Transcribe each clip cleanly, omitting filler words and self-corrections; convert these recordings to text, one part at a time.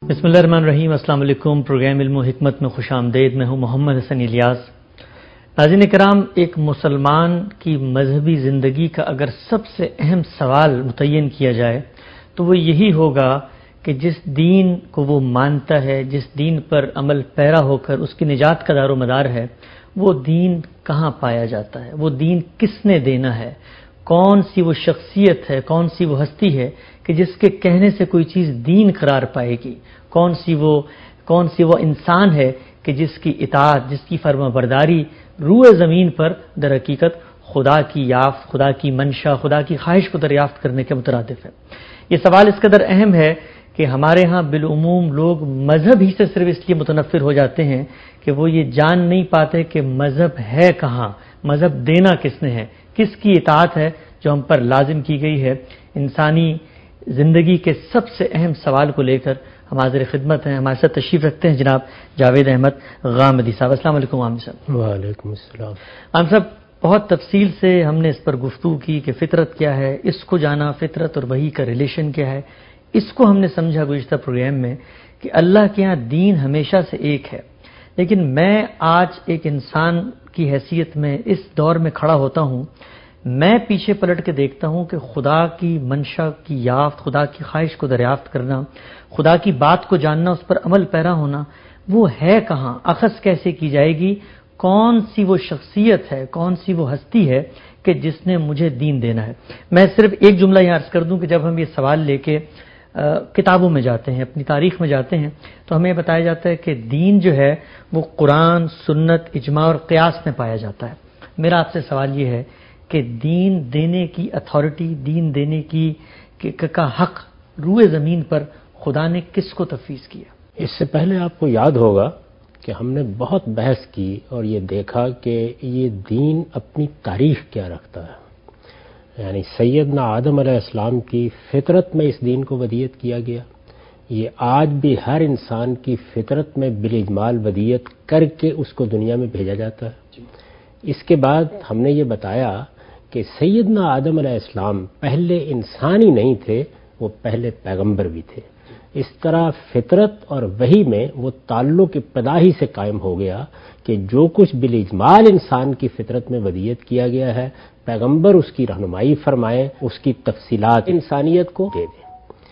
بسم اللہ الرحمن الرحیم۔ السلام علیکم۔ پروگرام علم و حکمت میں خوش آمدید۔ میں ہوں محمد حسن الیاس۔ ناظرین کرام، ایک مسلمان کی مذہبی زندگی کا اگر سب سے اہم سوال متعین کیا جائے تو وہ یہی ہوگا کہ جس دین کو وہ مانتا ہے، جس دین پر عمل پیرا ہو کر اس کی نجات کا دار و مدار ہے، وہ دین کہاں پایا جاتا ہے، وہ دین کس نے دینا ہے، کون سی وہ شخصیت ہے، کون سی وہ ہستی ہے کہ جس کے کہنے سے کوئی چیز دین قرار پائے گی، کون سی وہ انسان ہے کہ جس کی اطاعت، جس کی فرما برداری روئے زمین پر در حقیقت خدا کی منشا، خدا کی خواہش کو دریافت کرنے کے مترادف ہے۔ یہ سوال اس قدر اہم ہے کہ ہمارے ہاں بالعموم لوگ مذہب ہی سے صرف اس لیے متنفر ہو جاتے ہیں کہ وہ یہ جان نہیں پاتے کہ مذہب ہے کہاں، مذہب دینا کس نے ہے، کس کی اطاعت ہے جو ہم پر لازم کی گئی ہے۔ انسانی زندگی کے سب سے اہم سوال کو لے کر ہم حاضر خدمت ہیں۔ ہمارے ساتھ تشریف رکھتے ہیں جناب جاوید احمد غامدی صاحب۔ السلام علیکم عامر صاحب۔ وعلیکم السلام۔ عامر صاحب، بہت تفصیل سے ہم نے اس پر گفتگو کی کہ فطرت کیا ہے، اس کو جانا، فطرت اور وحی کا ریلیشن کیا ہے، اس کو ہم نے سمجھا گزشتہ پروگرام میں کہ اللہ کے ہاں دین ہمیشہ سے ایک ہے۔ لیکن میں آج ایک انسان کی حیثیت میں اس دور میں کھڑا ہوتا ہوں، میں پیچھے پلٹ کے دیکھتا ہوں کہ خدا کی منشا کی یافت، خدا کی خواہش کو دریافت کرنا، خدا کی بات کو جاننا، اس پر عمل پیرا ہونا، وہ ہے کہاں، اخذ کیسے کی جائے گی، کون سی وہ شخصیت ہے، کون سی وہ ہستی ہے کہ جس نے مجھے دین دینا ہے۔ میں صرف ایک جملہ یہاں عرض کر دوں کہ جب ہم یہ سوال لے کے کتابوں میں جاتے ہیں، اپنی تاریخ میں جاتے ہیں، تو ہمیں بتایا جاتا ہے کہ دین جو ہے وہ قرآن، سنت، اجماع اور قیاس میں پایا جاتا ہے۔ میرا آپ سے سوال یہ ہے کہ دین دینے کی اتھارٹی، دین دینے کا حق روئے زمین پر خدا نے کس کو تفویض کیا؟ اس سے پہلے آپ کو یاد ہوگا کہ ہم نے بہت بحث کی اور یہ دیکھا کہ یہ دین اپنی تاریخ کیا رکھتا ہے۔ یعنی سیدنا آدم علیہ السلام کی فطرت میں اس دین کو ودیت کیا گیا، یہ آج بھی ہر انسان کی فطرت میں بالاجمال ودیت کر کے اس کو دنیا میں بھیجا جاتا ہے۔ اس کے بعد ہم نے یہ بتایا کہ سیدنا آدم علیہ السلام پہلے انسانی نہیں تھے، وہ پہلے پیغمبر بھی تھے۔ اس طرح فطرت اور وحی میں وہ تعلق ابتدائی سے قائم ہو گیا کہ جو کچھ بالاجمال انسان کی فطرت میں ودیت کیا گیا ہے، پیغمبر اس کی رہنمائی فرمائیں، اس کی تفصیلات انسانیت کو دے دیں۔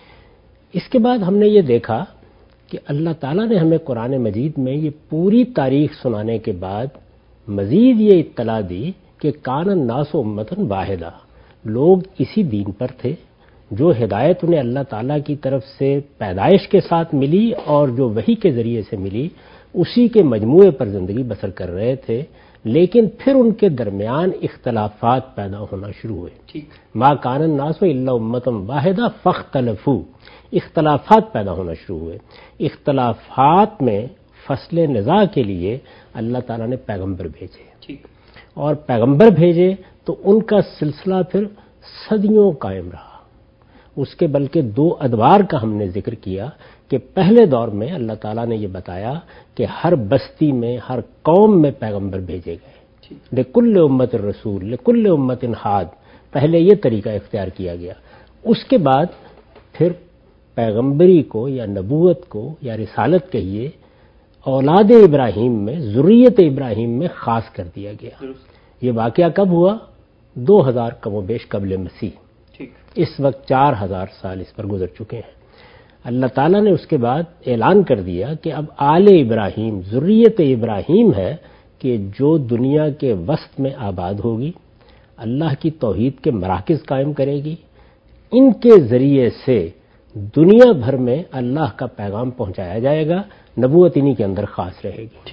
اس کے بعد ہم نے یہ دیکھا کہ اللہ تعالیٰ نے ہمیں قرآن مجید میں یہ پوری تاریخ سنانے کے بعد مزید یہ اطلاع دی کہ کان الناس امۃ واحدہ، لوگ اسی دین پر تھے، جو ہدایت انہیں اللہ تعالیٰ کی طرف سے پیدائش کے ساتھ ملی اور جو وحی کے ذریعے سے ملی، اسی کے مجموعے پر زندگی بسر کر رہے تھے، لیکن پھر ان کے درمیان اختلافات پیدا ہونا شروع ہوئے۔ ما کان الناس الا امۃ واحدہ فاختلفوا، اختلافات پیدا ہونا شروع ہوئے۔ اختلافات میں فصل نزاع کے لیے اللہ تعالیٰ نے پیغمبر بھیجے، اور پیغمبر بھیجے تو ان کا سلسلہ پھر صدیوں قائم رہا۔ اس کے بلکہ دو ادوار کا ہم نے ذکر کیا کہ پہلے دور میں اللہ تعالیٰ نے یہ بتایا کہ ہر بستی میں، ہر قوم میں پیغمبر بھیجے گئے، لکل امت الرسول لکل امت حاد، پہلے یہ طریقہ اختیار کیا گیا۔ اس کے بعد پھر پیغمبری کو یا نبوت کو یا رسالت کہیے اولاد ابراہیم میں، ذریت ابراہیم میں خاص کر دیا گیا۔ یہ واقعہ کب ہوا؟ 2000 کم و بیش قبل مسیح۔ اس وقت 4000 سال اس پر گزر چکے ہیں۔ اللہ تعالیٰ نے اس کے بعد اعلان کر دیا کہ اب آل ابراہیم، ذریت ابراہیم ہے کہ جو دنیا کے وسط میں آباد ہوگی، اللہ کی توحید کے مراکز قائم کرے گی، ان کے ذریعے سے دنیا بھر میں اللہ کا پیغام پہنچایا جائے گا، نبوت انہی کے اندر خاص رہے گی۔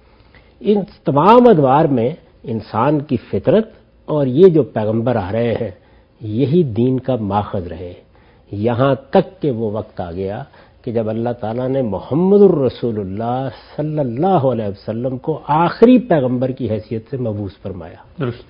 ان تمام ادوار میں انسان کی فطرت اور یہ جو پیغمبر آ رہے ہیں، یہی دین کا ماخذ رہے، یہاں تک کہ وہ وقت آ گیا کہ جب اللہ تعالیٰ نے محمد الرسول اللہ صلی اللہ علیہ وسلم کو آخری پیغمبر کی حیثیت سے مبعوث فرمایا۔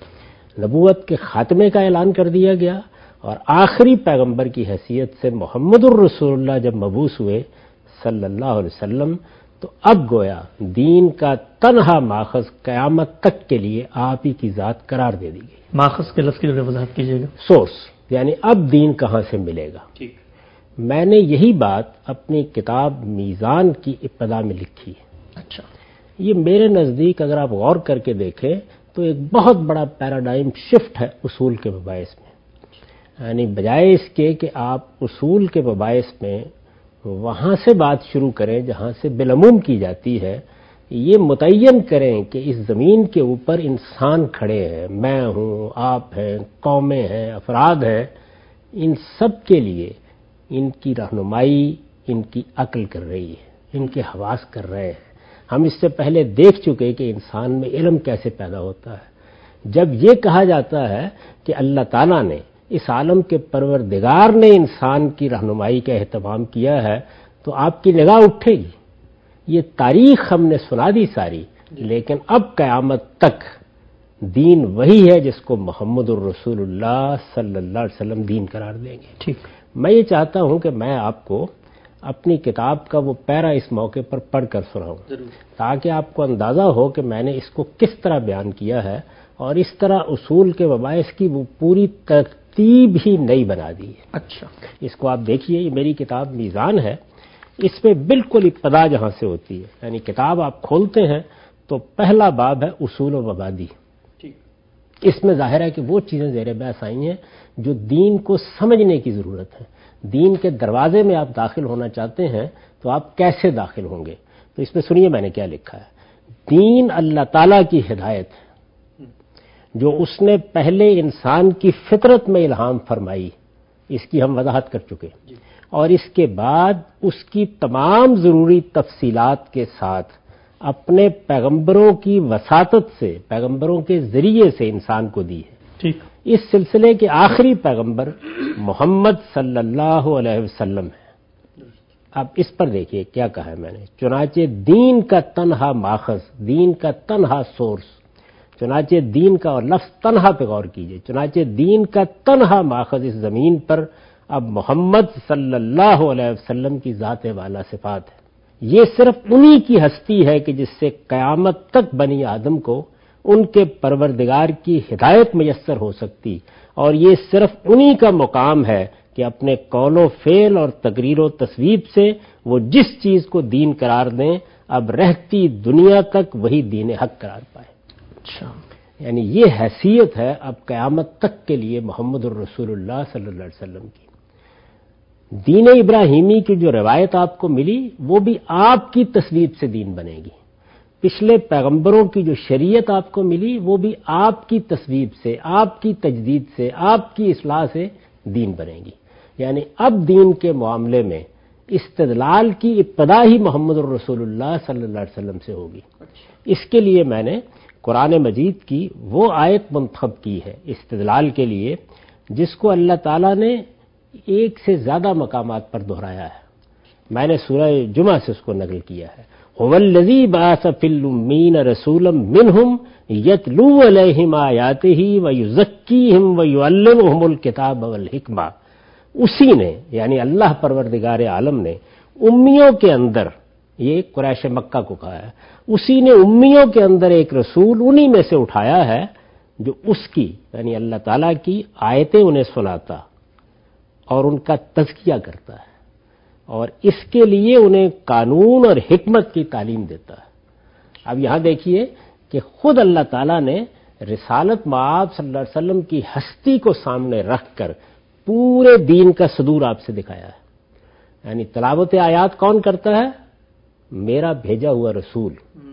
نبوت کے خاتمے کا اعلان کر دیا گیا، اور آخری پیغمبر کی حیثیت سے محمد الرسول اللہ جب مبعوث ہوئے صلی اللہ علیہ وسلم، تو اب گویا دین کا تنہا ماخذ قیامت تک کے لیے آپ ہی کی ذات قرار دے دی گئی۔ ماخذ کے لفظ کی وضاحت کیجیے گا۔ سورس، یعنی اب دین کہاں سے ملے گا؟ میں نے یہی بات اپنی کتاب میزان کی ابتدا میں لکھی ہے۔ اچھا، یہ میرے نزدیک اگر آپ غور کر کے دیکھیں تو ایک بہت بڑا پیراڈائم شفٹ ہے اصول کے مباحث میں، یعنی بجائے اس کے کہ آپ اصول کے مباحث میں وہاں سے بات شروع کریں جہاں سے بالعموم کی جاتی ہے، یہ متعین کریں کہ اس زمین کے اوپر انسان کھڑے ہیں، میں ہوں، آپ ہیں، قومیں ہیں، افراد ہیں، ان سب کے لیے ان کی رہنمائی ان کی عقل کر رہی ہے، ان کے حواس کر رہے ہیں۔ ہم اس سے پہلے دیکھ چکے کہ انسان میں علم کیسے پیدا ہوتا ہے۔ جب یہ کہا جاتا ہے کہ اللہ تعالیٰ نے، اس عالم کے پروردگار نے انسان کی رہنمائی کا اہتمام کیا ہے تو آپ کی نگاہ اٹھے گی۔ یہ تاریخ ہم نے سنا دی ساری، لیکن اب قیامت تک دین وہی ہے جس کو محمد الرسول اللہ صلی اللہ علیہ وسلم دین قرار دیں گے۔ ٹھیک، میں یہ چاہتا ہوں کہ میں آپ کو اپنی کتاب کا وہ پیرا اس موقع پر پڑھ کر سناؤں، تاکہ آپ کو اندازہ ہو کہ میں نے اس کو کس طرح بیان کیا ہے، اور اس طرح اصول کے مباحث کی وہ پوری ترتیب ہی نئی بنا دی ہے۔ اچھا، اس کو آپ دیکھیے، یہ میری کتاب میزان ہے، اس میں بالکل ابتدا جہاں سے ہوتی ہے، یعنی کتاب آپ کھولتے ہیں تو پہلا باب ہے اصول و مبادی۔ اس میں ظاہر ہے کہ وہ چیزیں زیر بحث آئی ہیں جو دین کو سمجھنے کی ضرورت ہے۔ دین کے دروازے میں آپ داخل ہونا چاہتے ہیں تو آپ کیسے داخل ہوں گے؟ تو اس میں سنیے میں نے کیا لکھا ہے۔ دین اللہ تعالیٰ کی ہدایت ہے جو اس نے پہلے انسان کی فطرت میں الہام فرمائی، اس کی ہم وضاحت کر چکے، اور اس کے بعد اس کی تمام ضروری تفصیلات کے ساتھ اپنے پیغمبروں کی وساطت سے، پیغمبروں کے ذریعے سے انسان کو دی ہے۔ ٹھیک، اس سلسلے کے آخری پیغمبر محمد صلی اللہ علیہ وسلم ہے۔ اب اس پر دیکھیے کیا کہا ہے میں نے، چنانچہ دین کا تنہا ماخذ، دین کا تنہا سورس، چنانچہ دین کا، اور لفظ تنہا پہ غور کیجئے، چنانچہ دین کا تنہا ماخذ اس زمین پر اب محمد صلی اللہ علیہ وسلم کی ذات والا صفات ہے۔ یہ صرف انہی کی ہستی ہے کہ جس سے قیامت تک بنی آدم کو ان کے پروردگار کی ہدایت میسر ہو سکتی، اور یہ صرف انہی کا مقام ہے کہ اپنے قول و فعل اور تقریر و تصویب سے وہ جس چیز کو دین قرار دیں اب رہتی دنیا تک وہی دین حق قرار پائے۔ اچھا، یعنی یہ حیثیت ہے اب قیامت تک کے لیے محمد الرسول اللہ صلی اللہ علیہ وسلم کی۔ دین ابراہیمی کی جو روایت آپ کو ملی وہ بھی آپ کی تصویب سے دین بنے گی۔ پچھلے پیغمبروں کی جو شریعت آپ کو ملی وہ بھی آپ کی تصویب سے، آپ کی تجدید سے، آپ کی اصلاح سے دین بنے گی۔ یعنی اب دین کے معاملے میں استدلال کی ابتدا ہی محمد الرسول اللہ صلی اللہ علیہ وسلم سے ہوگی۔ اس کے لیے میں نے قرآن مجید کی وہ آیت منتخب کی ہے استدلال کے لیے جس کو اللہ تعالیٰ نے ایک سے زیادہ مقامات پر دہرایا ہے۔ میں نے سورہ جمعہ سے اس کو نقل کیا ہے، هو الذی بعث فی الامین رسولا منہم یتلو علیہم آیاتہ ویزکیہم ویعلمہم الکتاب والحکمہ۔ اسی نے، یعنی اللہ پروردگار عالم نے امیوں کے اندر، یہ قریش مکہ کو کہا ہے، اسی نے امیوں کے اندر ایک رسول انہی میں سے اٹھایا ہے جو اس کی، یعنی اللہ تعالیٰ کی آیتیں انہیں سناتا اور ان کا تزکیہ کرتا ہے، اور اس کے لیے انہیں قانون اور حکمت کی تعلیم دیتا ہے۔ اب یہاں دیکھیے کہ خود اللہ تعالیٰ نے رسالت مآب صلی اللہ علیہ وسلم کی ہستی کو سامنے رکھ کر پورے دین کا صدور آپ سے دکھایا ہے۔ یعنی تلاوت آیات کون کرتا ہے؟ میرا بھیجا ہوا رسول۔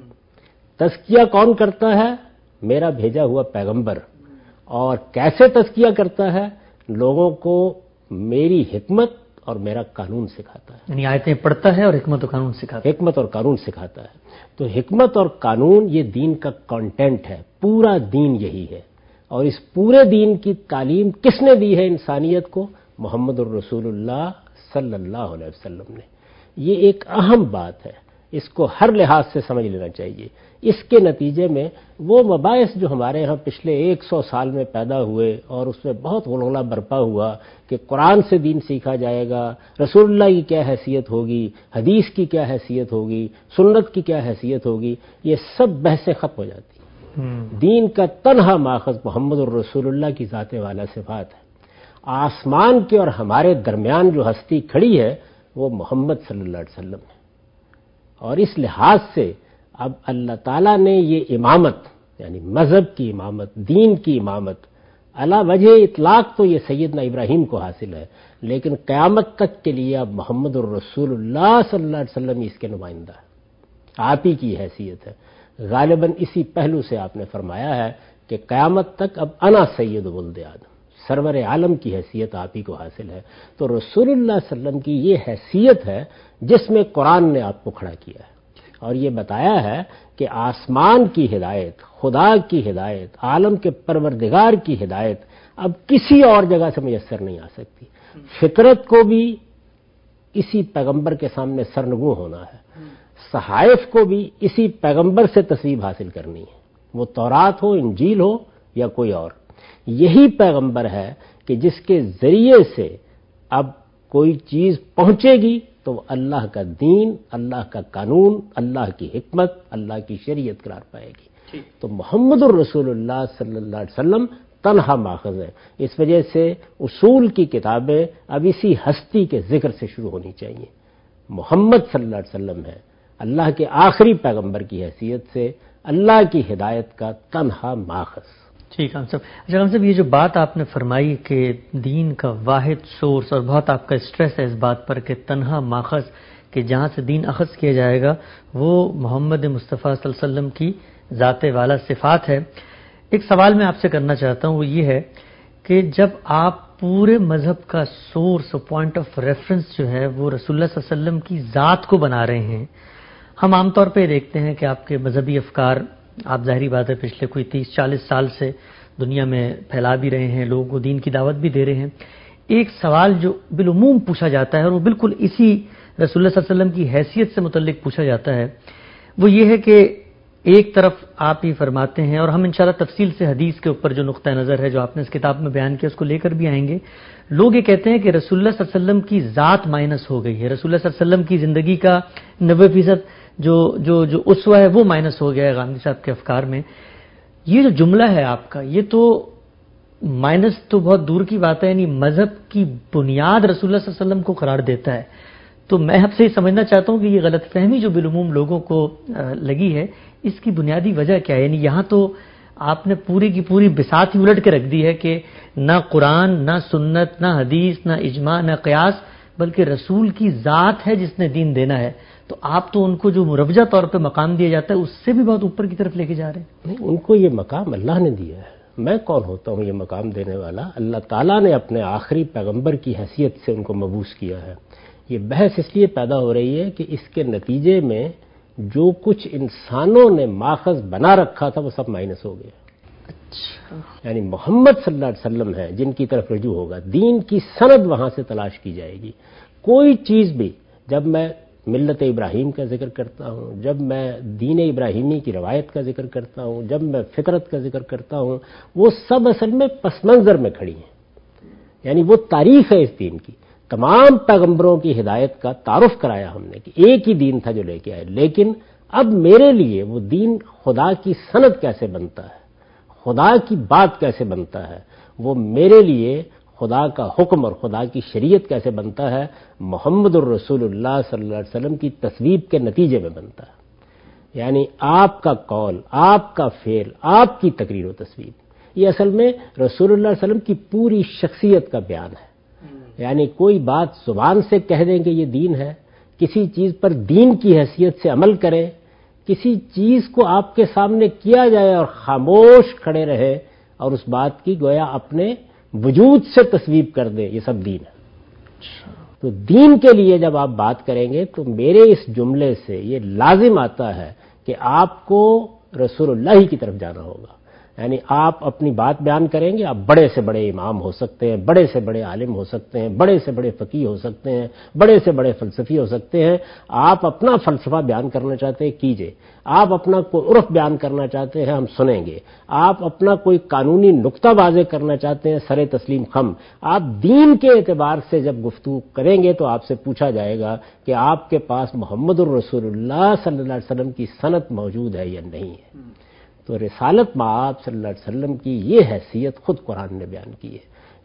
تزکیہ کون کرتا ہے؟ میرا بھیجا ہوا پیغمبر۔ اور کیسے تزکیہ کرتا ہے؟ لوگوں کو میری حکمت اور میرا قانون سکھاتا ہے۔ یعنی آیتیں پڑھتا ہے اور حکمت و قانون سکھاتا ہے۔ حکمت اور قانون سکھاتا ہے۔ تو حکمت اور قانون یہ دین کا کانٹینٹ ہے، پورا دین یہی ہے۔ اور اس پورے دین کی تعلیم کس نے دی ہے انسانیت کو؟ محمد الرسول اللہ صلی اللہ علیہ وسلم نے۔ یہ ایک اہم بات ہے، اس کو ہر لحاظ سے سمجھ لینا چاہیے۔ اس کے نتیجے میں وہ مباحث جو ہمارے ہاں پچھلے 100 سال میں پیدا ہوئے اور اس میں بہت غلغلہ برپا ہوا کہ قرآن سے دین سیکھا جائے گا، رسول اللہ کی کیا حیثیت ہوگی، حدیث کی کیا حیثیت ہوگی، سنت کی کیا حیثیت ہوگی، یہ سب بحثیں ختم ہو جاتی ہیں۔ دین کا تنہا ماخذ محمد الرسول اللہ کی ذات والا صفات ہے۔ آسمان کے اور ہمارے درمیان جو ہستی کھڑی ہے وہ محمد صلی اللہ علیہ وسلم ہے، اور اس لحاظ سے اب اللہ تعالیٰ نے یہ امامت، یعنی مذہب کی امامت، دین کی امامت، علی وجہ اطلاق تو یہ سیدنا ابراہیم کو حاصل ہے، لیکن قیامت تک کے لیے اب محمد الرسول اللہ صلی اللہ علیہ وسلم اس کے نمائندہ ہے، آپ ہی کی حیثیت ہے۔ غالباً اسی پہلو سے آپ نے فرمایا ہے کہ قیامت تک اب انا سید ولد آدم، سرور عالم کی حیثیت آپ ہی کو حاصل ہے۔ تو رسول اللہ صلی اللہ علیہ وسلم کی یہ حیثیت ہے جس میں قرآن نے آپ کو کھڑا کیا ہے اور یہ بتایا ہے کہ آسمان کی ہدایت، خدا کی ہدایت، عالم کے پروردگار کی ہدایت اب کسی اور جگہ سے میسر نہیں آ سکتی۔ فطرت کو بھی اسی پیغمبر کے سامنے سرنگوں ہونا ہے، صحائف کو بھی اسی پیغمبر سے تصویب حاصل کرنی ہے، وہ تورات ہو، انجیل ہو یا کوئی اور۔ یہی پیغمبر ہے کہ جس کے ذریعے سے اب کوئی چیز پہنچے گی تو وہ اللہ کا دین، اللہ کا قانون، اللہ کی حکمت، اللہ کی شریعت قرار پائے گی۔ تو محمد الرسول اللہ صلی اللہ علیہ وسلم تنہا ماخذ ہے۔ اس وجہ سے اصول کی کتابیں اب اسی ہستی کے ذکر سے شروع ہونی چاہیے۔ محمد صلی اللہ علیہ وسلم ہے اللہ کے آخری پیغمبر کی حیثیت سے اللہ کی ہدایت کا تنہا ماخذ۔ ٹھیک ہے صاحب۔ اچھا صاحب، یہ جو بات آپ نے فرمائی کہ دین کا واحد سورس، اور بہت آپ کا اسٹریس ہے اس بات پر کہ تنہا ماخذ، کہ جہاں سے دین اخذ کیا جائے گا وہ محمد مصطفیٰ صلی اللہ علیہ وسلم کی ذات والا صفات ہے۔ ایک سوال میں آپ سے کرنا چاہتا ہوں، وہ یہ ہے کہ جب آپ پورے مذہب کا سورس اور پوائنٹ آف ریفرنس جو ہے وہ رسول اللہ صلی اللہ علیہ وسلم کی ذات کو بنا رہے ہیں، ہم عام طور پہ دیکھتے ہیں کہ آپ کے مذہبی افکار آپ ظاہری بات ہے پچھلے کوئی 30-40 سال سے دنیا میں پھیلا بھی رہے ہیں، لوگوں کو دین کی دعوت بھی دے رہے ہیں۔ ایک سوال جو بالعموم پوچھا جاتا ہے اور وہ بالکل اسی رسول اللہ صلی اللہ علیہ وسلم کی حیثیت سے متعلق پوچھا جاتا ہے، وہ یہ ہے کہ ایک طرف آپ ہی فرماتے ہیں، اور ہم انشاءاللہ تفصیل سے حدیث کے اوپر جو نقطہ نظر ہے جو آپ نے اس کتاب میں بیان کیا اس کو لے کر بھی آئیں گے۔ لوگ یہ کہتے ہیں کہ رسول اللہ صلی اللہ علیہ وسلم کی ذات مائنس ہو گئی ہے، رسول اللہ صلی اللہ علیہ وسلم کی زندگی کا 90% جو اسوہ ہے وہ مائنس ہو گیا ہے غامدی صاحب کے افکار میں۔ یہ جو جملہ ہے آپ کا، یہ تو مائنس تو بہت دور کی بات ہے، یعنی مذہب کی بنیاد رسول اللہ صلی اللہ علیہ وسلم کو قرار دیتا ہے۔ تو میں آپ سے یہ سمجھنا چاہتا ہوں کہ یہ غلط فہمی جو بالعموم لوگوں کو لگی ہے، اس کی بنیادی وجہ کیا ہے؟ یعنی یہاں تو آپ نے پوری کی پوری بساط ہی الٹ کے رکھ دی ہے کہ نہ قرآن، نہ سنت، نہ حدیث، نہ اجماع، نہ قیاس، بلکہ رسول کی ذات ہے جس نے دین دینا ہے۔ تو آپ تو ان کو جو مروجہ طور پہ مقام دیا جاتا ہے اس سے بھی بہت اوپر کی طرف لے کے جا رہے ہیں۔ نہیں، ان کو یہ مقام اللہ نے دیا ہے، میں کون ہوتا ہوں یہ مقام دینے والا؟ اللہ تعالیٰ نے اپنے آخری پیغمبر کی حیثیت سے ان کو مبعوث کیا ہے۔ یہ بحث اس لیے پیدا ہو رہی ہے کہ اس کے نتیجے میں جو کچھ انسانوں نے ماخذ بنا رکھا تھا وہ سب مائنس ہو گیا۔ اچھا، یعنی محمد صلی اللہ علیہ وسلم ہے جن کی طرف رجوع ہوگا، دین کی سند وہاں سے تلاش کی جائے گی۔ کوئی چیز بھی، جب میں ملت ابراہیم کا ذکر کرتا ہوں، جب میں دین ابراہیمی کی روایت کا ذکر کرتا ہوں، جب میں فطرت کا ذکر کرتا ہوں، وہ سب اصل میں پس منظر میں کھڑی ہیں، یعنی وہ تاریخ ہے اس دین کی۔ تمام پیغمبروں کی ہدایت کا تعارف کرایا ہم نے کہ ایک ہی دین تھا جو لے کے آئے، لیکن اب میرے لیے وہ دین خدا کی سند کیسے بنتا ہے، خدا کی بات کیسے بنتا ہے، وہ میرے لیے خدا کا حکم اور خدا کی شریعت کیسے بنتا ہے، محمد الرسول اللہ صلی اللہ علیہ وسلم کی تصویب کے نتیجے میں بنتا ہے۔ یعنی آپ کا قول، آپ کا فعل، آپ کی تقریر و تصویب، یہ اصل میں رسول اللہ صلی اللہ علیہ وسلم کی پوری شخصیت کا بیان ہے۔ یعنی کوئی بات زبان سے کہہ دیں کہ یہ دین ہے، کسی چیز پر دین کی حیثیت سے عمل کریں، کسی چیز کو آپ کے سامنے کیا جائے اور خاموش کھڑے رہے اور اس بات کی گویا اپنے وجود سے تصویب کر دیں، یہ سب دین ہے۔ تو دین کے لیے جب آپ بات کریں گے تو میرے اس جملے سے یہ لازم آتا ہے کہ آپ کو رسول اللہ ہی کی طرف جانا ہوگا۔ یعنی آپ اپنی بات بیان کریں گے، آپ بڑے سے بڑے امام ہو سکتے ہیں، بڑے سے بڑے عالم ہو سکتے ہیں، بڑے سے بڑے فقیہ ہو سکتے ہیں، بڑے سے بڑے فلسفی ہو سکتے ہیں۔ آپ اپنا فلسفہ بیان کرنا چاہتے ہیں کیجئے، آپ اپنا کوئی عرف بیان کرنا چاہتے ہیں ہم سنیں گے، آپ اپنا کوئی قانونی نقطہ واضح کرنا چاہتے ہیں سر تسلیم خم۔ آپ دین کے اعتبار سے جب گفتگو کریں گے تو آپ سے پوچھا جائے گا کہ آپ کے پاس محمد الرسول اللہ صلی اللہ علیہ وسلم کی سند موجود ہے یا نہیں ہے۔ تو رسالت مآب صلی اللہ علیہ وسلم کی یہ حیثیت خود قرآن نے بیان کی ہے۔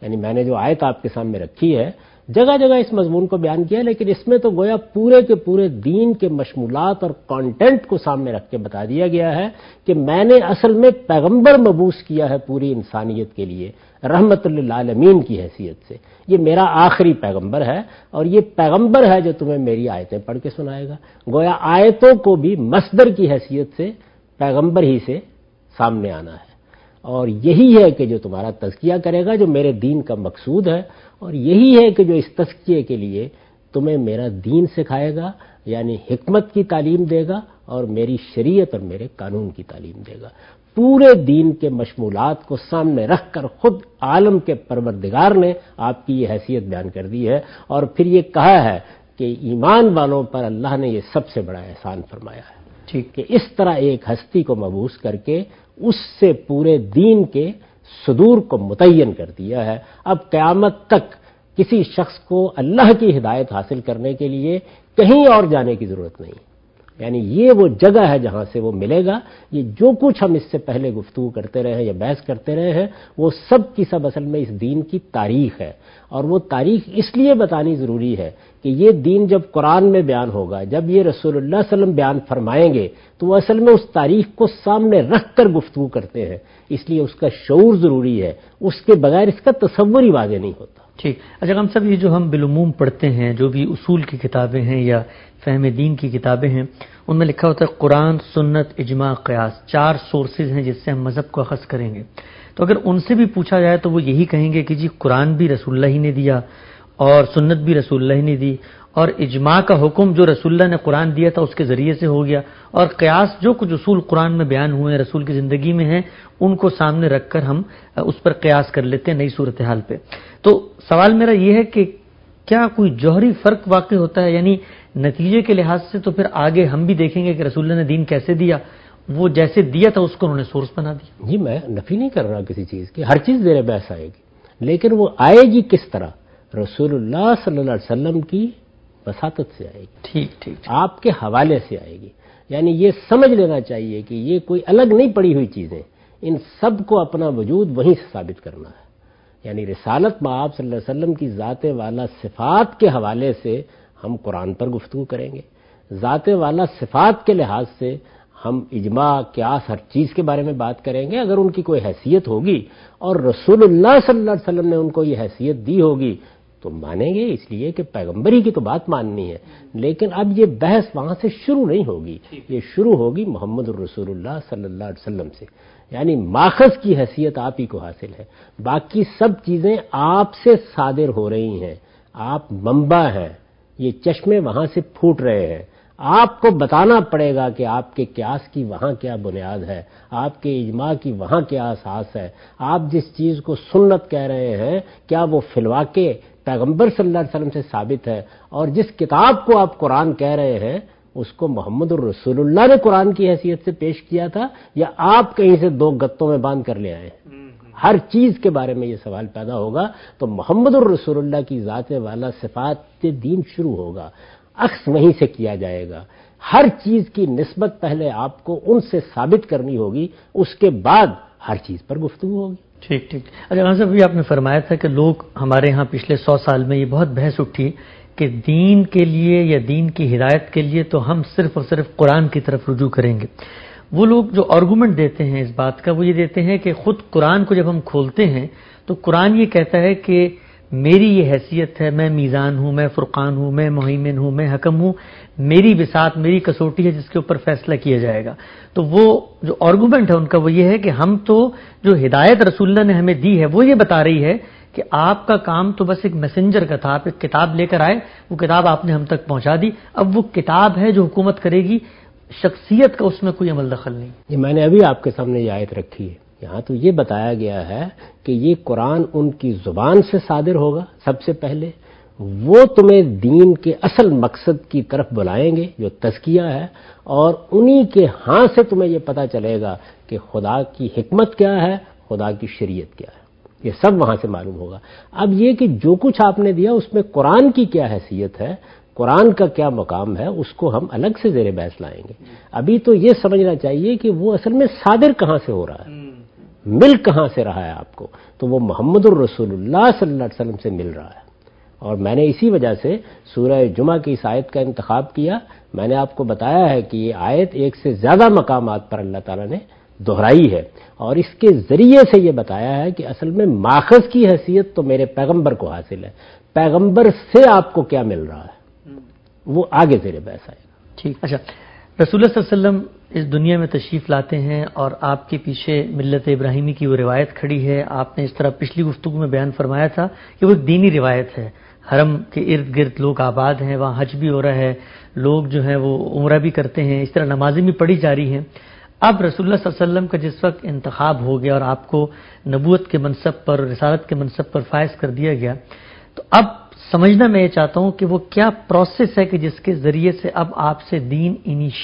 یعنی میں نے جو آیت آپ کے سامنے رکھی ہے جگہ جگہ اس مضمون کو بیان کیا، لیکن اس میں تو گویا پورے کے پورے دین کے مشمولات اور کانٹینٹ کو سامنے رکھ کے بتا دیا گیا ہے کہ میں نے اصل میں پیغمبر مبعوث کیا ہے پوری انسانیت کے لیے رحمت للعالمین کی حیثیت سے. یہ میرا آخری پیغمبر ہے اور یہ پیغمبر ہے جو تمہیں میری آیتیں پڑھ کے سنائے گا. گویا آیتوں کو بھی مصدر کی حیثیت سے پیغمبر ہی سے سامنے آنا ہے، اور یہی ہے کہ جو تمہارا تزکیہ کرے گا، جو میرے دین کا مقصود ہے، اور یہی ہے کہ جو اس تزکیے کے لیے تمہیں میرا دین سکھائے گا، یعنی حکمت کی تعلیم دے گا اور میری شریعت اور میرے قانون کی تعلیم دے گا. پورے دین کے مشمولات کو سامنے رکھ کر خود عالم کے پروردگار نے آپ کی یہ حیثیت بیان کر دی ہے، اور پھر یہ کہا ہے کہ ایمان والوں پر اللہ نے یہ سب سے بڑا احسان فرمایا ہے کہ اس طرح ایک ہستی کو مبعوث کر کے اس سے پورے دین کے صدور کو متعین کر دیا ہے. اب قیامت تک کسی شخص کو اللہ کی ہدایت حاصل کرنے کے لیے کہیں اور جانے کی ضرورت نہیں، یعنی یہ وہ جگہ ہے جہاں سے وہ ملے گا. یہ جو کچھ ہم اس سے پہلے گفتگو کرتے رہے ہیں یا بحث کرتے رہے ہیں وہ سب کی سب اصل میں اس دین کی تاریخ ہے، اور وہ تاریخ اس لیے بتانی ضروری ہے کہ یہ دین جب قرآن میں بیان ہوگا، جب یہ رسول اللہ صلی اللہ علیہ وسلم بیان فرمائیں گے تو وہ اصل میں اس تاریخ کو سامنے رکھ کر گفتگو کرتے ہیں، اس لیے اس کا شعور ضروری ہے، اس کے بغیر اس کا تصور ہی واضح نہیں ہوتا. ٹھیک. اچھا ہم سب یہ جو ہم بالعموم پڑھتے ہیں جو بھی اصول کی کتابیں ہیں یا فہم دین کی کتابیں ہیں ان میں لکھا ہوتا ہے قرآن، سنت، اجماع، قیاس، 4 سورسز ہیں جس سے ہم مذہب کو اخذ کریں گے. تو اگر ان سے بھی پوچھا جائے تو وہ یہی کہیں گے کہ جی قرآن بھی رسول اللہ ہی نے دیا اور سنت بھی رسول اللہ ہی نے دی، اور اجماع کا حکم جو رسول اللہ نے قرآن دیا تھا اس کے ذریعے سے ہو گیا، اور قیاس جو کچھ اصول قرآن میں بیان ہوئے ہیں رسول کی زندگی میں ہیں ان کو سامنے رکھ کر ہم اس پر قیاس کر لیتے ہیں نئی صورتحال پہ. تو سوال میرا یہ ہے کہ کیا کوئی جوہری فرق واقع ہوتا ہے؟ یعنی نتیجے کے لحاظ سے تو پھر آگے ہم بھی دیکھیں گے کہ رسول اللہ نے دین کیسے دیا، وہ جیسے دیا تھا اس کو انہوں نے سورس بنا دیا. جی میں نفی نہیں کر رہا کسی چیز کی، ہر چیز زیر بحث آئے گی، لیکن وہ آئے گی کس طرح؟ رسول اللہ صلی اللہ علیہ وسلم کی وساطت سے آئے گی، ٹھیک آپ کے حوالے سے آئے گی. یعنی یہ سمجھ لینا چاہیے کہ یہ کوئی الگ نہیں پڑی ہوئی چیزیں، ان سب کو اپنا وجود وہیں سے ثابت کرنا ہے. یعنی رسالت مآب صلی اللہ علیہ وسلم کی ذات والا صفات کے حوالے سے ہم قرآن پر گفتگو کریں گے، ذات والا صفات کے لحاظ سے ہم اجماع، قیاس، ہر چیز کے بارے میں بات کریں گے اگر ان کی کوئی حیثیت ہوگی، اور رسول اللہ صلی اللہ علیہ وسلم نے ان کو یہ حیثیت دی ہوگی تو مانیں گے، اس لیے کہ پیغمبری کی تو بات ماننی ہے. لیکن اب یہ بحث وہاں سے شروع نہیں ہوگی، یہ شروع ہوگی محمد الرسول اللہ صلی اللہ علیہ وسلم سے. یعنی ماخذ کی حیثیت آپ ہی کو حاصل ہے، باقی سب چیزیں آپ سے صادر ہو رہی ہیں، آپ منبع ہیں، یہ چشمے وہاں سے پھوٹ رہے ہیں. آپ کو بتانا پڑے گا کہ آپ کے قیاس کی وہاں کیا بنیاد ہے، آپ کے اجماع کی وہاں کیا اساس ہے. آپ جس چیز کو سنت کہہ رہے ہیں کیا وہ فی الواقع پیغمبر صلی اللہ علیہ وسلم سے ثابت ہے، اور جس کتاب کو آپ قرآن کہہ رہے ہیں اس کو محمد الرسول اللہ نے قرآن کی حیثیت سے پیش کیا تھا یا آپ کہیں سے 2 گتوں میں باندھ کر لے آئے ہیں. ہر چیز کے بارے میں یہ سوال پیدا ہوگا تو محمد الرسول اللہ کی ذات والا صفات دین شروع ہوگا، عکس وہیں سے کیا جائے گا. ہر چیز کی نسبت پہلے آپ کو ان سے ثابت کرنی ہوگی، اس کے بعد ہر چیز پر گفتگو ہوگی. ٹھیک. اچھا صاحب بھی آپ نے فرمایا تھا کہ لوگ ہمارے ہاں پچھلے 100 سال میں یہ بہت بحث اٹھی کہ دین کے لیے یا دین کی ہدایت کے لیے تو ہم صرف اور صرف قرآن کی طرف رجوع کریں گے. وہ لوگ جو آرگومنٹ دیتے ہیں اس بات کا وہ یہ دیتے ہیں کہ خود قرآن کو جب ہم کھولتے ہیں تو قرآن یہ کہتا ہے کہ میری یہ حیثیت ہے، میں میزان ہوں، میں فرقان ہوں، میں مہیمن ہوں، میں حکم ہوں، میری بساط، میری کسوٹی ہے جس کے اوپر فیصلہ کیا جائے گا. تو وہ جو آرگومنٹ ہے ان کا وہ یہ ہے کہ ہم تو جو ہدایت رسول اللہ نے ہمیں دی ہے وہ یہ بتا رہی ہے کہ آپ کا کام تو بس ایک میسنجر کا تھا، آپ ایک کتاب لے کر آئے، وہ کتاب آپ نے ہم تک پہنچا دی، اب وہ کتاب ہے جو حکومت کرے گی، شخصیت کا اس میں کوئی عمل دخل نہیں. یہ میں نے ابھی آپ کے سامنے یہ آیت رکھی ہے، یہاں تو یہ بتایا گیا ہے کہ یہ قرآن ان کی زبان سے صادر ہوگا سب سے پہلے، وہ تمہیں دین کے اصل مقصد کی طرف بلائیں گے جو تزکیہ ہے، اور انہی کے ہاں سے تمہیں یہ پتہ چلے گا کہ خدا کی حکمت کیا ہے، خدا کی شریعت کیا ہے، یہ سب وہاں سے معلوم ہوگا. اب یہ کہ جو کچھ آپ نے دیا اس میں قرآن کی کیا حیثیت ہے، قرآن کا کیا مقام ہے، اس کو ہم الگ سے زیر بحث لائیں گے. ابھی تو یہ سمجھنا چاہیے کہ وہ اصل میں صادر کہاں سے ہو رہا ہے. مل کہاں سے رہا ہے آپ کو؟ تو وہ محمد الرسول اللہ صلی اللہ علیہ وسلم سے مل رہا ہے. اور میں نے اسی وجہ سے سورہ جمعہ کی اس آیت کا انتخاب کیا. میں نے آپ کو بتایا ہے کہ یہ آیت ایک سے زیادہ مقامات پر اللہ تعالیٰ نے دہرائی ہے، اور اس کے ذریعے سے یہ بتایا ہے کہ اصل میں ماخذ کی حیثیت تو میرے پیغمبر کو حاصل ہے، پیغمبر سے آپ کو کیا مل رہا ہے وہ آگے زیر بحث آئے گا. ٹھیک. اچھا، رسول اللہ صلی اللہ علیہ وسلم اس دنیا میں تشریف لاتے ہیں اور آپ کے پیچھے ملت ابراہیمی کی وہ روایت کھڑی ہے. آپ نے اس طرح پچھلی گفتگو میں بیان فرمایا تھا کہ وہ ایک دینی روایت ہے. حرم کے ارد گرد لوگ آباد ہیں، وہاں حج بھی ہو رہا ہے، لوگ جو ہیں وہ عمرہ بھی کرتے ہیں، اس طرح نمازیں بھی پڑھی جا رہی ہیں. اب رسول اللہ صلی اللہ علیہ وسلم کا جس وقت انتخاب ہو گیا اور آپ کو نبوت کے منصب پر، رسالت کے منصب پر فائز کر دیا گیا، تو اب سمجھنا میں یہ چاہتا ہوں کہ وہ کیا پروسیس ہے کہ جس کے ذریعے سے اب آپ سے دین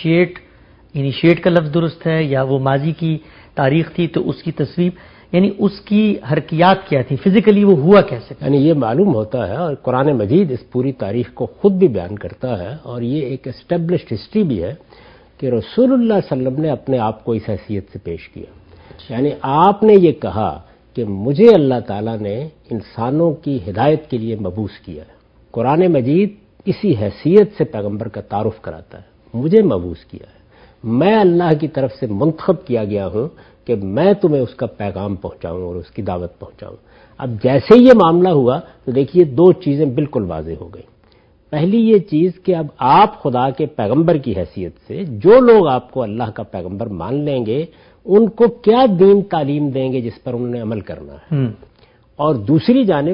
انیشیٹ کا لفظ درست ہے یا وہ ماضی کی تاریخ تھی تو اس کی تصویب، یعنی اس کی حرکیات کیا تھی، فزیکلی وہ ہوا کیسے؟ یعنی یہ معلوم ہوتا ہے، اور قرآن مجید اس پوری تاریخ کو خود بھی بیان کرتا ہے، اور یہ ایک اسٹیبلشڈ ہسٹری بھی ہے کہ رسول اللہ صلی اللہ علیہ وسلم نے اپنے آپ کو اس حیثیت سے پیش کیا. یعنی آپ نے یہ کہا کہ مجھے اللہ تعالیٰ نے انسانوں کی ہدایت کے لیے مبعوث کیا ہے. قرآن مجید اسی حیثیت سے پیغمبر کا تعارف کراتا ہے، مجھے مبعوث کیا ہے، میں اللہ کی طرف سے منتخب کیا گیا ہوں کہ میں تمہیں اس کا پیغام پہنچاؤں اور اس کی دعوت پہنچاؤں. اب جیسے یہ معاملہ ہوا تو دیکھیے دو چیزیں بالکل واضح ہو گئی. پہلی یہ چیز کہ اب آپ خدا کے پیغمبر کی حیثیت سے جو لوگ آپ کو اللہ کا پیغمبر مان لیں گے ان کو کیا دین تعلیم دیں گے جس پر انہوں نے عمل کرنا ہے، اور دوسری جانب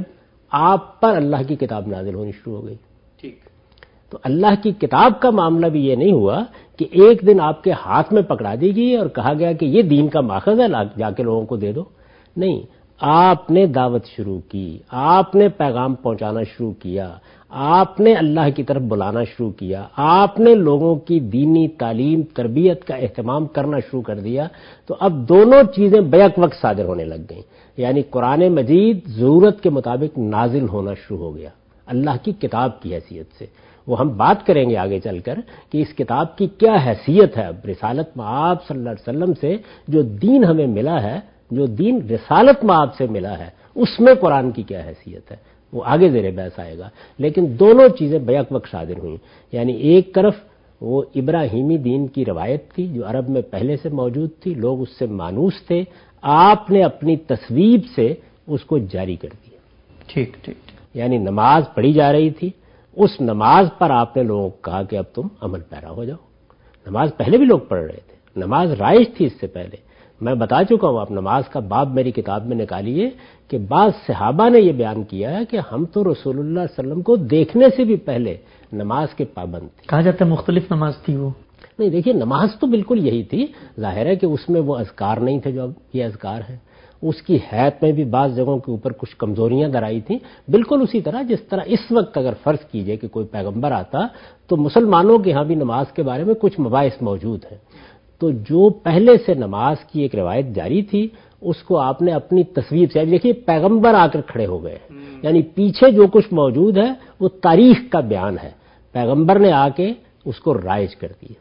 آپ پر اللہ کی کتاب نازل ہونی شروع ہو گئی. ٹھیک. تو اللہ کی کتاب کا معاملہ بھی یہ نہیں ہوا کہ ایک دن آپ کے ہاتھ میں پکڑا دی گئی اور کہا گیا کہ یہ دین کا ماخذ ہے، جا کے لوگوں کو دے دو. نہیں، آپ نے دعوت شروع کی، آپ نے پیغام پہنچانا شروع کیا، آپ نے اللہ کی طرف بلانا شروع کیا، آپ نے لوگوں کی دینی تعلیم تربیت کا اہتمام کرنا شروع کر دیا. تو اب دونوں چیزیں بیک وقت صادر ہونے لگ گئیں. یعنی قرآن مجید ضرورت کے مطابق نازل ہونا شروع ہو گیا اللہ کی کتاب کی حیثیت سے. وہ ہم بات کریں گے آگے چل کر کہ اس کتاب کی کیا حیثیت ہے. اب رسالت مآب صلی اللہ علیہ وسلم سے جو دین ہمیں ملا ہے، جو دین رسالت مآب سے ملا ہے، اس میں قرآن کی کیا حیثیت ہے وہ آگے زیر بحث آئے گا. لیکن دونوں چیزیں بیک وقت صادر ہوئیں. یعنی ایک طرف وہ ابراہیمی دین کی روایت تھی جو عرب میں پہلے سے موجود تھی، لوگ اس سے مانوس تھے، آپ نے اپنی تصویب سے اس کو جاری کر دیا. ٹھیک ٹھیک. یعنی نماز پڑھی جا رہی تھی، اس نماز پر آپ نے لوگوں کو کہا کہ اب تم عمل پیرا ہو جاؤ. نماز پہلے بھی لوگ پڑھ رہے تھے، نماز رائج تھی اس سے پہلے. میں بتا چکا ہوں، آپ نماز کا باب میری کتاب میں نکالیے کہ بعض صحابہ نے یہ بیان کیا ہے کہ ہم تو رسول اللہ صلی اللہ علیہ وسلم کو دیکھنے سے بھی پہلے نماز کے پابند تھے. کہا جاتا ہے مختلف نماز تھی وہ. نہیں، دیکھیے نماز تو بالکل یہی تھی. ظاہر ہے کہ اس میں وہ اذکار نہیں تھے جو اب یہ اذکار ہیں. اس کی حیت میں بھی بعض جگہوں کے اوپر کچھ کمزوریاں در آئی تھیں. بالکل اسی طرح جس طرح اس وقت اگر فرض کیجئے کہ کوئی پیغمبر آتا تو مسلمانوں کے ہاں بھی نماز کے بارے میں کچھ مباحث موجود ہیں. تو جو پہلے سے نماز کی ایک روایت جاری تھی اس کو آپ نے اپنی تصویب سے، دیکھیے پیغمبر آ کر کھڑے ہو گئے، یعنی پیچھے جو کچھ موجود ہے وہ تاریخ کا بیان ہے، پیغمبر نے آ کے اس کو رائج کر دیا.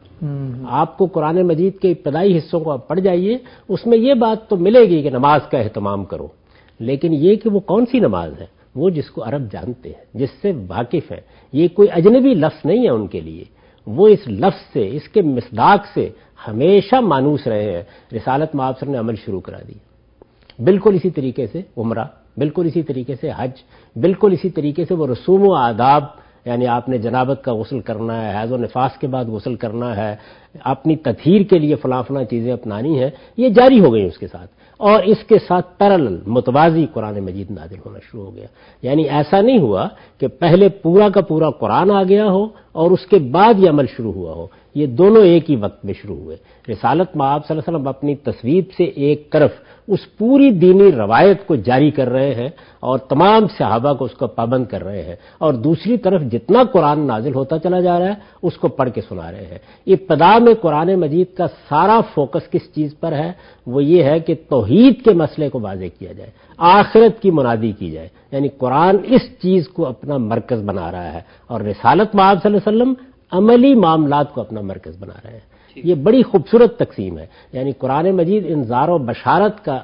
آپ کو قرآن مجید کے ابتدائی حصوں کو آپ پڑھ جائیے، اس میں یہ بات تو ملے گی کہ نماز کا اہتمام کرو، لیکن یہ کہ وہ کون سی نماز ہے وہ جس کو عرب جانتے ہیں، جس سے واقف ہیں. یہ کوئی اجنبی لفظ نہیں ہے ان کے لیے. وہ اس لفظ سے، اس کے مصداق سے ہمیشہ مانوس رہے ہیں. رسالت مآب نے عمل شروع کرا دیا. بالکل اسی طریقے سے عمرہ، بالکل اسی طریقے سے حج، بالکل اسی طریقے سے وہ رسوم و آداب، یعنی آپ نے جنابت کا غسل کرنا ہے، حیض و نفاس کے بعد غسل کرنا ہے، اپنی تطہیر کے لیے فلاں فلاں چیزیں اپنانی ہیں، یہ جاری ہو گئی اس کے ساتھ. اور اس کے ساتھ پیرالل متوازی قرآن مجید نازل ہونا شروع ہو گیا. یعنی ایسا نہیں ہوا کہ پہلے پورا کا پورا قرآن آ گیا ہو اور اس کے بعد یہ عمل شروع ہوا ہو. یہ دونوں ایک ہی وقت میں شروع ہوئے. رسالت مآب صلی اللہ علیہ وسلم اپنی تصویب سے ایک طرف اس پوری دینی روایت کو جاری کر رہے ہیں اور تمام صحابہ کو اس کو پابند کر رہے ہیں، اور دوسری طرف جتنا قرآن نازل ہوتا چلا جا رہا ہے اس کو پڑھ کے سنا رہے ہیں. ابتدا میں قرآن مجید کا سارا فوکس کس چیز پر ہے؟ وہ یہ ہے کہ توحید کے مسئلے کو واضح کیا جائے، آخرت کی منادی کی جائے. یعنی قرآن اس چیز کو اپنا مرکز بنا رہا ہے، اور رسالت مآب صلی اللہ علیہ وسلم عملی معاملات کو اپنا مرکز بنا رہے ہیں. یہ بڑی خوبصورت تقسیم ہے. یعنی قرآن مجید انذار و بشارت کا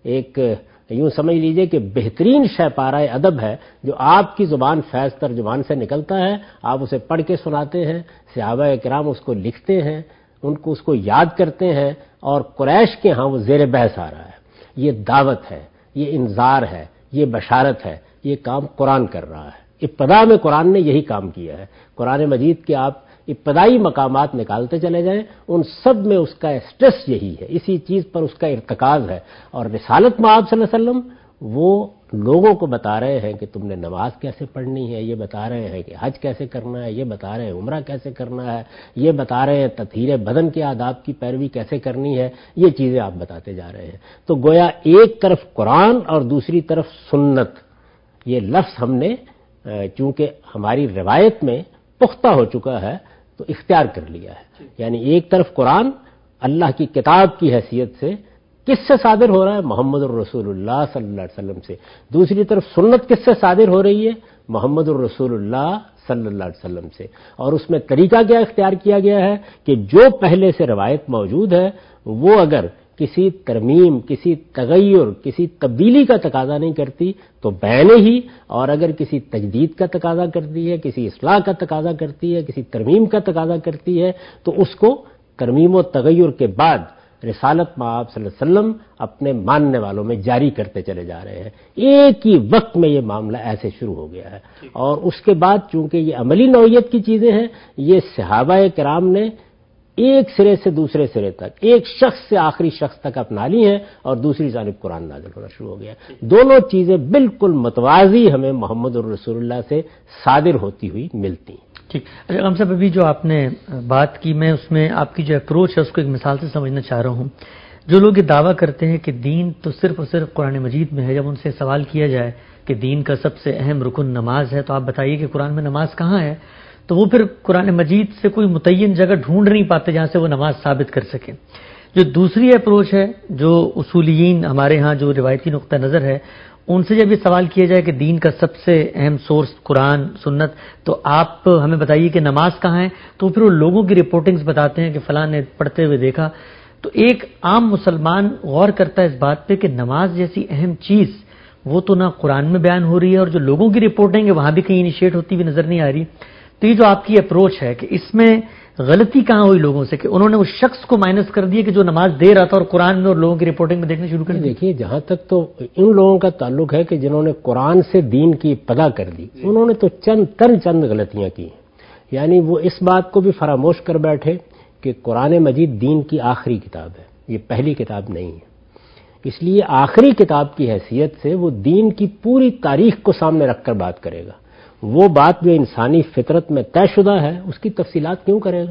ایک یوں سمجھ لیجئے کہ بہترین شہ پارہ ادب ہے جو آپ کی زبان فیض تر زبان سے نکلتا ہے، آپ اسے پڑھ کے سناتے ہیں، صحابہ کرام اس کو لکھتے ہیں، ان کو اس کو یاد کرتے ہیں، اور قریش کے ہاں وہ زیر بحث آ رہا ہے۔ یہ دعوت ہے، یہ انذار ہے، یہ بشارت ہے، یہ کام قرآن کر رہا ہے۔ ابتدا میں قرآن نے یہی کام کیا ہے۔ قرآن مجید کے آپ ابتدائی مقامات نکالتے چلے جائیں، ان سب میں اس کا اسٹریس یہی ہے، اسی چیز پر اس کا ارتکاز ہے۔ اور رسالت میں آپ صلی اللہ علیہ وسلم وہ لوگوں کو بتا رہے ہیں کہ تم نے نماز کیسے پڑھنی ہے، یہ بتا رہے ہیں کہ حج کیسے کرنا ہے، یہ بتا رہے ہیں عمرہ کیسے کرنا ہے، یہ بتا رہے ہیں تطہیر بدن کے آداب کی پیروی کیسے کرنی ہے، یہ چیزیں آپ بتاتے جا رہے ہیں۔ تو گویا ایک طرف قرآن اور دوسری طرف سنت، یہ لفظ ہم نے چونکہ ہماری روایت میں پختہ ہو چکا ہے تو اختیار کر لیا ہے۔ یعنی ایک طرف قرآن اللہ کی کتاب کی حیثیت سے کس سے صادر ہو رہا ہے؟ محمد الرسول اللہ صلی اللہ علیہ وسلم سے۔ دوسری طرف سنت کس سے صادر ہو رہی ہے؟ محمد الرسول اللہ صلی اللہ علیہ وسلم سے۔ اور اس میں طریقہ کیا اختیار کیا گیا ہے کہ جو پہلے سے روایت موجود ہے وہ اگر کسی ترمیم، کسی تغیر، کسی تبدیلی کا تقاضا نہیں کرتی تو بیان ہی، اور اگر کسی تجدید کا تقاضا کرتی ہے، کسی اصلاح کا تقاضا کرتی ہے، کسی ترمیم کا تقاضا کرتی ہے تو اس کو ترمیم و تغیر کے بعد رسالت میں آپ صلی اللہ علیہ وسلم اپنے ماننے والوں میں جاری کرتے چلے جا رہے ہیں۔ ایک ہی وقت میں یہ معاملہ ایسے شروع ہو گیا ہے، اور اس کے بعد چونکہ یہ عملی نوعیت کی چیزیں ہیں، یہ صحابہ کرام نے ایک سرے سے دوسرے سرے تک، ایک شخص سے آخری شخص تک اپنا لی ہیں، اور دوسری جانب قرآن نازل ہونا شروع ہو گیا۔ دونوں چیزیں بالکل متوازی ہمیں محمد الرسول اللہ سے صادر ہوتی ہوئی ملتی ہیں۔ ٹھیک، اچھا ہم صاحب ابھی جو آپ نے بات کی، میں اس میں آپ کی جو اپروچ ہے اس کو ایک مثال سے سمجھنا چاہ رہا ہوں۔ جو لوگ یہ دعویٰ کرتے ہیں کہ دین تو صرف اور صرف قرآن مجید میں ہے، جب ان سے سوال کیا جائے کہ دین کا سب سے اہم رکن نماز ہے تو آپ بتائیے کہ قرآن میں نماز کہاں ہے، تو وہ پھر قرآن مجید سے کوئی متعین جگہ ڈھونڈ نہیں پاتے جہاں سے وہ نماز ثابت کر سکیں۔ جو دوسری اپروچ ہے، جو اصولیین ہمارے ہاں جو روایتی نقطہ نظر ہے، ان سے جب یہ سوال کیا جائے کہ دین کا سب سے اہم سورس قرآن سنت، تو آپ ہمیں بتائیے کہ نماز کہاں ہے، تو پھر وہ لوگوں کی رپورٹنگز بتاتے ہیں کہ فلاں نے پڑھتے ہوئے دیکھا۔ تو ایک عام مسلمان غور کرتا ہے اس بات پہ کہ نماز جیسی اہم چیز وہ تو نہ قرآن میں بیان ہو رہی ہے، اور جو لوگوں کی رپورٹنگ ہے وہاں بھی کہیں انیشیٹ ہوتی ہوئی نظر نہیں آ رہی۔ تو یہ جو آپ کی اپروچ ہے کہ اس میں غلطی کہاں ہوئی لوگوں سے کہ انہوں نے اس شخص کو مائنس کر دیا کہ جو نماز دے رہا تھا اور قرآن میں اور لوگوں کی رپورٹنگ میں دیکھنا شروع کر دیا؟ دیکھیے، جہاں تک تو ان لوگوں کا تعلق ہے کہ جنہوں نے قرآن سے دین کی ابتدا کر دی، انہوں نے تو چند غلطیاں کی ہیں۔ یعنی وہ اس بات کو بھی فراموش کر بیٹھے کہ قرآن مجید دین کی آخری کتاب ہے، یہ پہلی کتاب نہیں ہے۔ اس لیے آخری کتاب کی حیثیت سے وہ دین کی پوری تاریخ کو سامنے رکھ کر بات کرے گا۔ وہ بات جو انسانی فطرت میں طے شدہ ہے اس کی تفصیلات کیوں کرے گا؟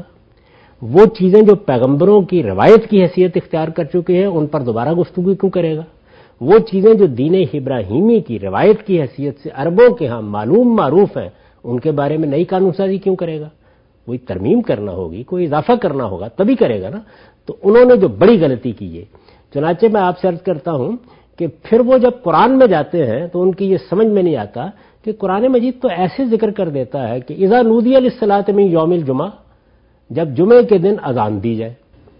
وہ چیزیں جو پیغمبروں کی روایت کی حیثیت اختیار کر چکے ہیں ان پر دوبارہ گفتگو کیوں کرے گا؟ وہ چیزیں جو دین ابراہیمی کی روایت کی حیثیت سے عربوں کے ہاں معروف ہیں ان کے بارے میں نئی قانون سازی کیوں کرے گا؟ کوئی ترمیم کرنا ہوگی، کوئی اضافہ کرنا ہوگا تبھی کرے گا نا۔ تو انہوں نے جو بڑی غلطی کی ہے، چنانچہ میں آپ سے عرض کرتا ہوں کہ پھر وہ جب قرآن میں جاتے ہیں تو ان کی یہ سمجھ میں نہیں آتا کہ قرآن مجید تو ایسے ذکر کر دیتا ہے کہ اذا نودی للصلاۃ من یوم الجمعہ، جب جمعے کے دن اذان دی جائے۔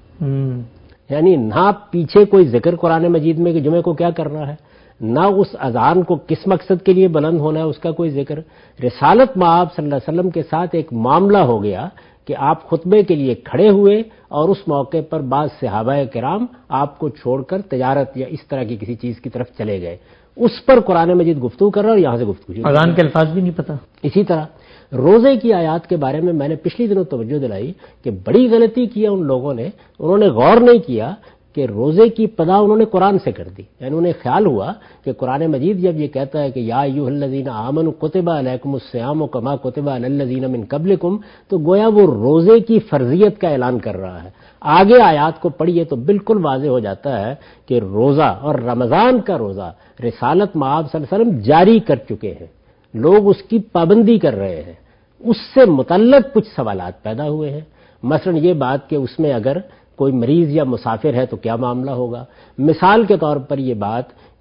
یعنی نہ پیچھے کوئی ذکر قرآن مجید میں کہ جمعے کو کیا کرنا ہے، نہ اس اذان کو کس مقصد کے لیے بلند ہونا ہے اس کا کوئی ذکر۔ رسالت مآب صلی اللہ علیہ وسلم کے ساتھ ایک معاملہ ہو گیا کہ آپ خطبے کے لیے کھڑے ہوئے اور اس موقع پر بعض صحابہ کرام آپ کو چھوڑ کر تجارت یا اس طرح کی کسی چیز کی طرف چلے گئے، اس پر قرآن مجید گفتگو کر رہا ہے اور یہاں سے گفتگو، اذان کے الفاظ بھی نہیں پتہ۔ اسی طرح روزے کی آیات کے بارے میں نے پچھلی دنوں توجہ دلائی کہ بڑی غلطی کی ان لوگوں نے، انہوں نے غور نہیں کیا کہ روزے کی ابتدا انہوں نے قرآن سے کر دی۔ یعنی انہیں خیال ہوا کہ قرآن مجید جب یہ کہتا ہے کہ یا ایھا الذین آمنوا کتب علیکم الصیام کما کتب علی الذین من قبلکم، تو گویا وہ روزے کی فرضیت کا اعلان کر رہا ہے۔ آگے آیات کو پڑھیے تو بالکل واضح ہو جاتا ہے کہ روزہ اور رمضان کا روزہ رسالت مآب صلی اللہ علیہ وسلم جاری کر چکے ہیں، لوگ اس کی پابندی کر رہے ہیں۔ اس سے متعلق کچھ سوالات پیدا ہوئے ہیں، مثلا یہ بات کہ اس میں اگر کوئی مریض یا مسافر ہے تو کیا معاملہ ہوگا، مثال کے طور پر یہ بات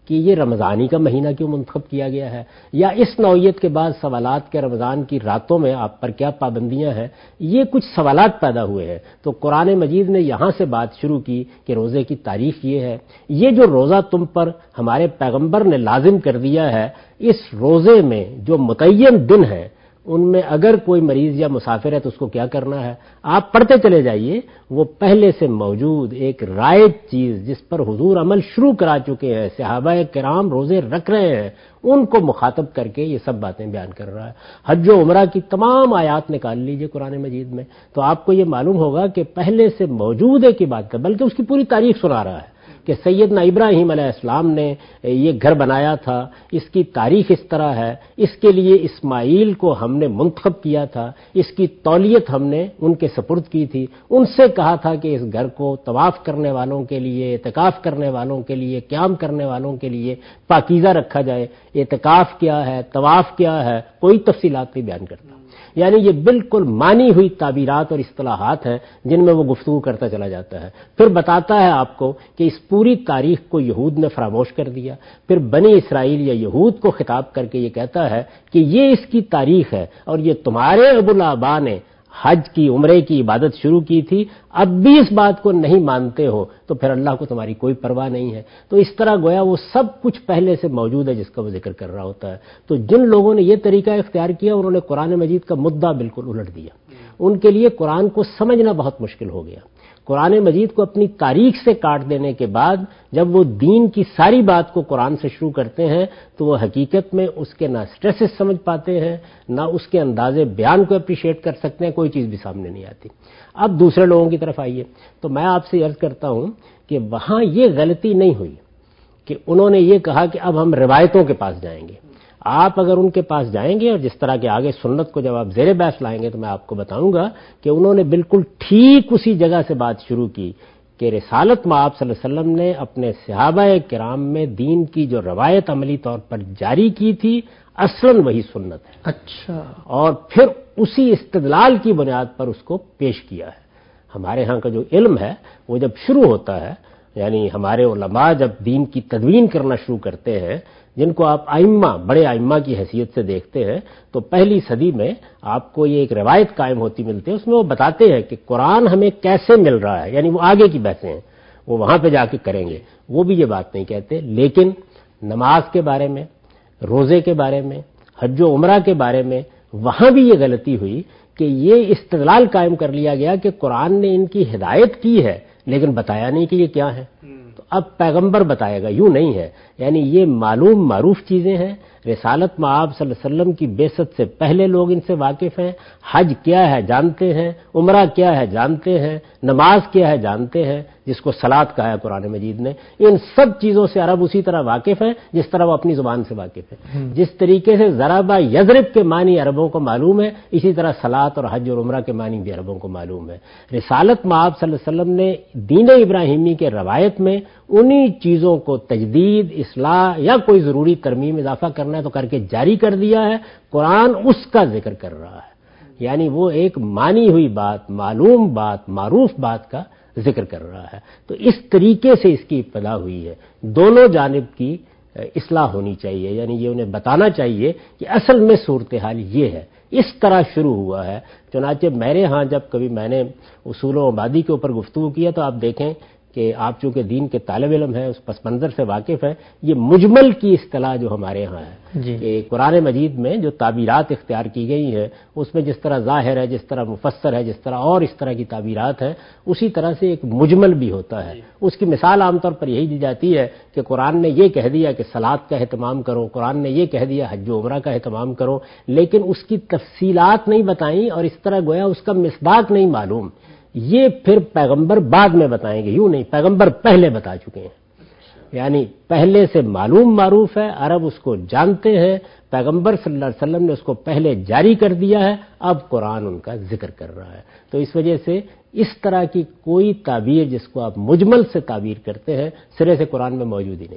کہ یہ رمضانی کا مہینہ کیوں منتخب کیا گیا ہے، یا اس نوعیت کے بعد سوالات کے رمضان کی راتوں میں آپ پر کیا پابندیاں ہیں، یہ کچھ سوالات پیدا ہوئے ہیں۔ تو قرآن مجید نے یہاں سے بات شروع کی کہ روزے کی تاریخ یہ ہے، یہ جو روزہ تم پر ہمارے پیغمبر نے لازم کر دیا ہے، اس روزے میں جو متعین دن ہے ان میں اگر کوئی مریض یا مسافر ہے تو اس کو کیا کرنا ہے، آپ پڑھتے چلے جائیے۔ وہ پہلے سے موجود ایک رائج چیز جس پر حضور عمل شروع کرا چکے ہیں، صحابہ کرام روزے رکھ رہے ہیں، ان کو مخاطب کر کے یہ سب باتیں بیان کر رہا ہے۔ حج و عمرہ کی تمام آیات نکال لیجئے قرآن مجید میں تو آپ کو یہ معلوم ہوگا کہ پہلے سے موجود ہے کی بات کر، بلکہ اس کی پوری تاریخ سنا رہا ہے کہ سیدنا ابراہیم علیہ السلام نے یہ گھر بنایا تھا، اس کی تاریخ اس طرح ہے، اس کے لیے اسماعیل کو ہم نے منتخب کیا تھا، اس کی تولیت ہم نے ان کے سپرد کی تھی، ان سے کہا تھا کہ اس گھر کو طواف کرنے والوں کے لیے، اعتکاف کرنے والوں کے لیے، قیام کرنے والوں کے لیے پاکیزہ رکھا جائے۔ اعتکاف کیا ہے، طواف کیا ہے، کوئی تفصیلات نہیں بیان کرتا۔ یعنی یہ بالکل مانی ہوئی تعبیرات اور اصطلاحات ہیں جن میں وہ گفتگو کرتا چلا جاتا ہے۔ پھر بتاتا ہے آپ کو کہ اس پوری تاریخ کو یہود نے فراموش کر دیا، پھر بنی اسرائیل یا یہود کو خطاب کر کے یہ کہتا ہے کہ یہ اس کی تاریخ ہے اور یہ تمہارے ابوالآباء نے حج کی، عمرے کی عبادت شروع کی تھی، اب بھی اس بات کو نہیں مانتے ہو تو پھر اللہ کو تمہاری کوئی پرواہ نہیں ہے۔ تو اس طرح گویا وہ سب کچھ پہلے سے موجود ہے جس کا وہ ذکر کر رہا ہوتا ہے۔ تو جن لوگوں نے یہ طریقہ اختیار کیا انہوں نے قرآن مجید کا مدعا بالکل الٹ دیا، ان کے لیے قرآن کو سمجھنا بہت مشکل ہو گیا۔ قرآن مجید کو اپنی تاریخ سے کاٹ دینے کے بعد جب وہ دین کی ساری بات کو قرآن سے شروع کرتے ہیں تو وہ حقیقت میں اس کے نہ سٹریسز سمجھ پاتے ہیں، نہ اس کے انداز بیان کو اپریشیٹ کر سکتے ہیں، کوئی چیز بھی سامنے نہیں آتی۔ اب دوسرے لوگوں کی طرف آئیے تو میں آپ سے عرض کرتا ہوں کہ وہاں یہ غلطی نہیں ہوئی کہ انہوں نے یہ کہا کہ اب ہم روایتوں کے پاس جائیں گے۔ آپ اگر ان کے پاس جائیں گے اور جس طرح کے آگے سنت کو جب آپ زیر بحث لائیں گے تو میں آپ کو بتاؤں گا کہ انہوں نے بالکل ٹھیک اسی جگہ سے بات شروع کی کہ رسالت میں آپ صلی اللہ علیہ وسلم نے اپنے صحابہ کرام میں دین کی جو روایت عملی طور پر جاری کی تھی اصلاً وہی سنت ہے۔ اچھا، اور پھر اسی استدلال کی بنیاد پر اس کو پیش کیا ہے۔ ہمارے ہاں کا جو علم ہے وہ جب شروع ہوتا ہے، یعنی ہمارے علماء جب دین کی تدوین کرنا شروع کرتے ہیں، جن کو آپ ائمہ، بڑے ائمہ کی حیثیت سے دیکھتے ہیں، تو پہلی صدی میں آپ کو یہ ایک روایت قائم ہوتی ملتی ہے، اس میں وہ بتاتے ہیں کہ قرآن ہمیں کیسے مل رہا ہے، یعنی وہ آگے کی بحثیں ہیں، وہ وہاں پہ جا کے کریں گے، وہ بھی یہ بات نہیں کہتے۔ لیکن نماز کے بارے میں، روزے کے بارے میں، حج و عمرہ کے بارے میں وہاں بھی یہ غلطی ہوئی کہ یہ استدلال قائم کر لیا گیا کہ قرآن نے ان کی ہدایت کی ہے لیکن بتایا نہیں کہ یہ کیا ہے، تو اب پیغمبر بتائے گا، یوں نہیں ہے۔ یعنی یہ معلوم معروف چیزیں ہیں، رسالت میں آپ صلی اللہ علیہ وسلم کی بعثت سے پہلے لوگ ان سے واقف ہیں، حج کیا ہے جانتے ہیں، عمرہ کیا ہے جانتے ہیں، نماز کیا ہے جانتے ہیں، جس کو صلاۃ کہا ہے قرآن مجید نے۔ ان سب چیزوں سے عرب اسی طرح واقف ہیں جس طرح وہ اپنی زبان سے واقف ہیں۔ جس طریقے سے ضربہ یضرب کے معنی عربوں کو معلوم ہے، اسی طرح صلاۃ اور حج اور عمرہ کے معنی بھی عربوں کو معلوم ہے۔ رسالت میں آپ صلی اللہ علیہ وسلم نے دین ابراہیمی کے روایت میں انہی چیزوں کو تجدید، اصلاح یا کوئی ضروری ترمیم اضافہ کرنا ہے تو کر کے جاری کر دیا ہے، قرآن اس کا ذکر کر رہا ہے۔ یعنی وہ ایک مانی ہوئی بات، معلوم بات، معروف بات کا ذکر کر رہا ہے۔ تو اس طریقے سے اس کی ابتدا ہوئی ہے۔ دونوں جانب کی اصلاح ہونی چاہیے، یعنی یہ انہیں بتانا چاہیے کہ اصل میں صورتحال یہ ہے، اس طرح شروع ہوا ہے۔ چنانچہ میرے ہاں جب کبھی میں نے اصول و مبادی کے اوپر گفتگو کیا تو آپ دیکھیں کہ آپ چونکہ دین کے طالب علم ہیں، اس پس منظر سے واقف ہیں، یہ مجمل کی اصطلاح جو ہمارے ہاں ہے کہ قرآن مجید میں جو تعبیرات اختیار کی گئی ہیں اس میں جس طرح ظاہر ہے، جس طرح مفسر ہے، جس طرح اور اس طرح کی تعبیرات ہیں، اسی طرح سے ایک مجمل بھی ہوتا ہے۔ اس کی مثال عام طور پر یہی دی جاتی ہے کہ قرآن نے یہ کہہ دیا کہ صلاۃ کا اہتمام کرو، قرآن نے یہ کہہ دیا حج و عمرہ کا اہتمام کرو، لیکن اس کی تفصیلات نہیں بتائیں اور اس طرح گویا اس کا مصداق نہیں معلوم۔ یہ پھر پیغمبر بعد میں بتائیں گے، یوں نہیں، پیغمبر پہلے بتا چکے ہیں، یعنی پہلے سے معلوم معروف ہے، عرب اس کو جانتے ہیں، پیغمبر صلی اللہ علیہ وسلم نے اس کو پہلے جاری کر دیا ہے، اب قرآن ان کا ذکر کر رہا ہے۔ تو اس وجہ سے اس طرح کی کوئی تعبیر جس کو آپ مجمل سے تعبیر کرتے ہیں سرے سے قرآن میں موجود ہی نہیں۔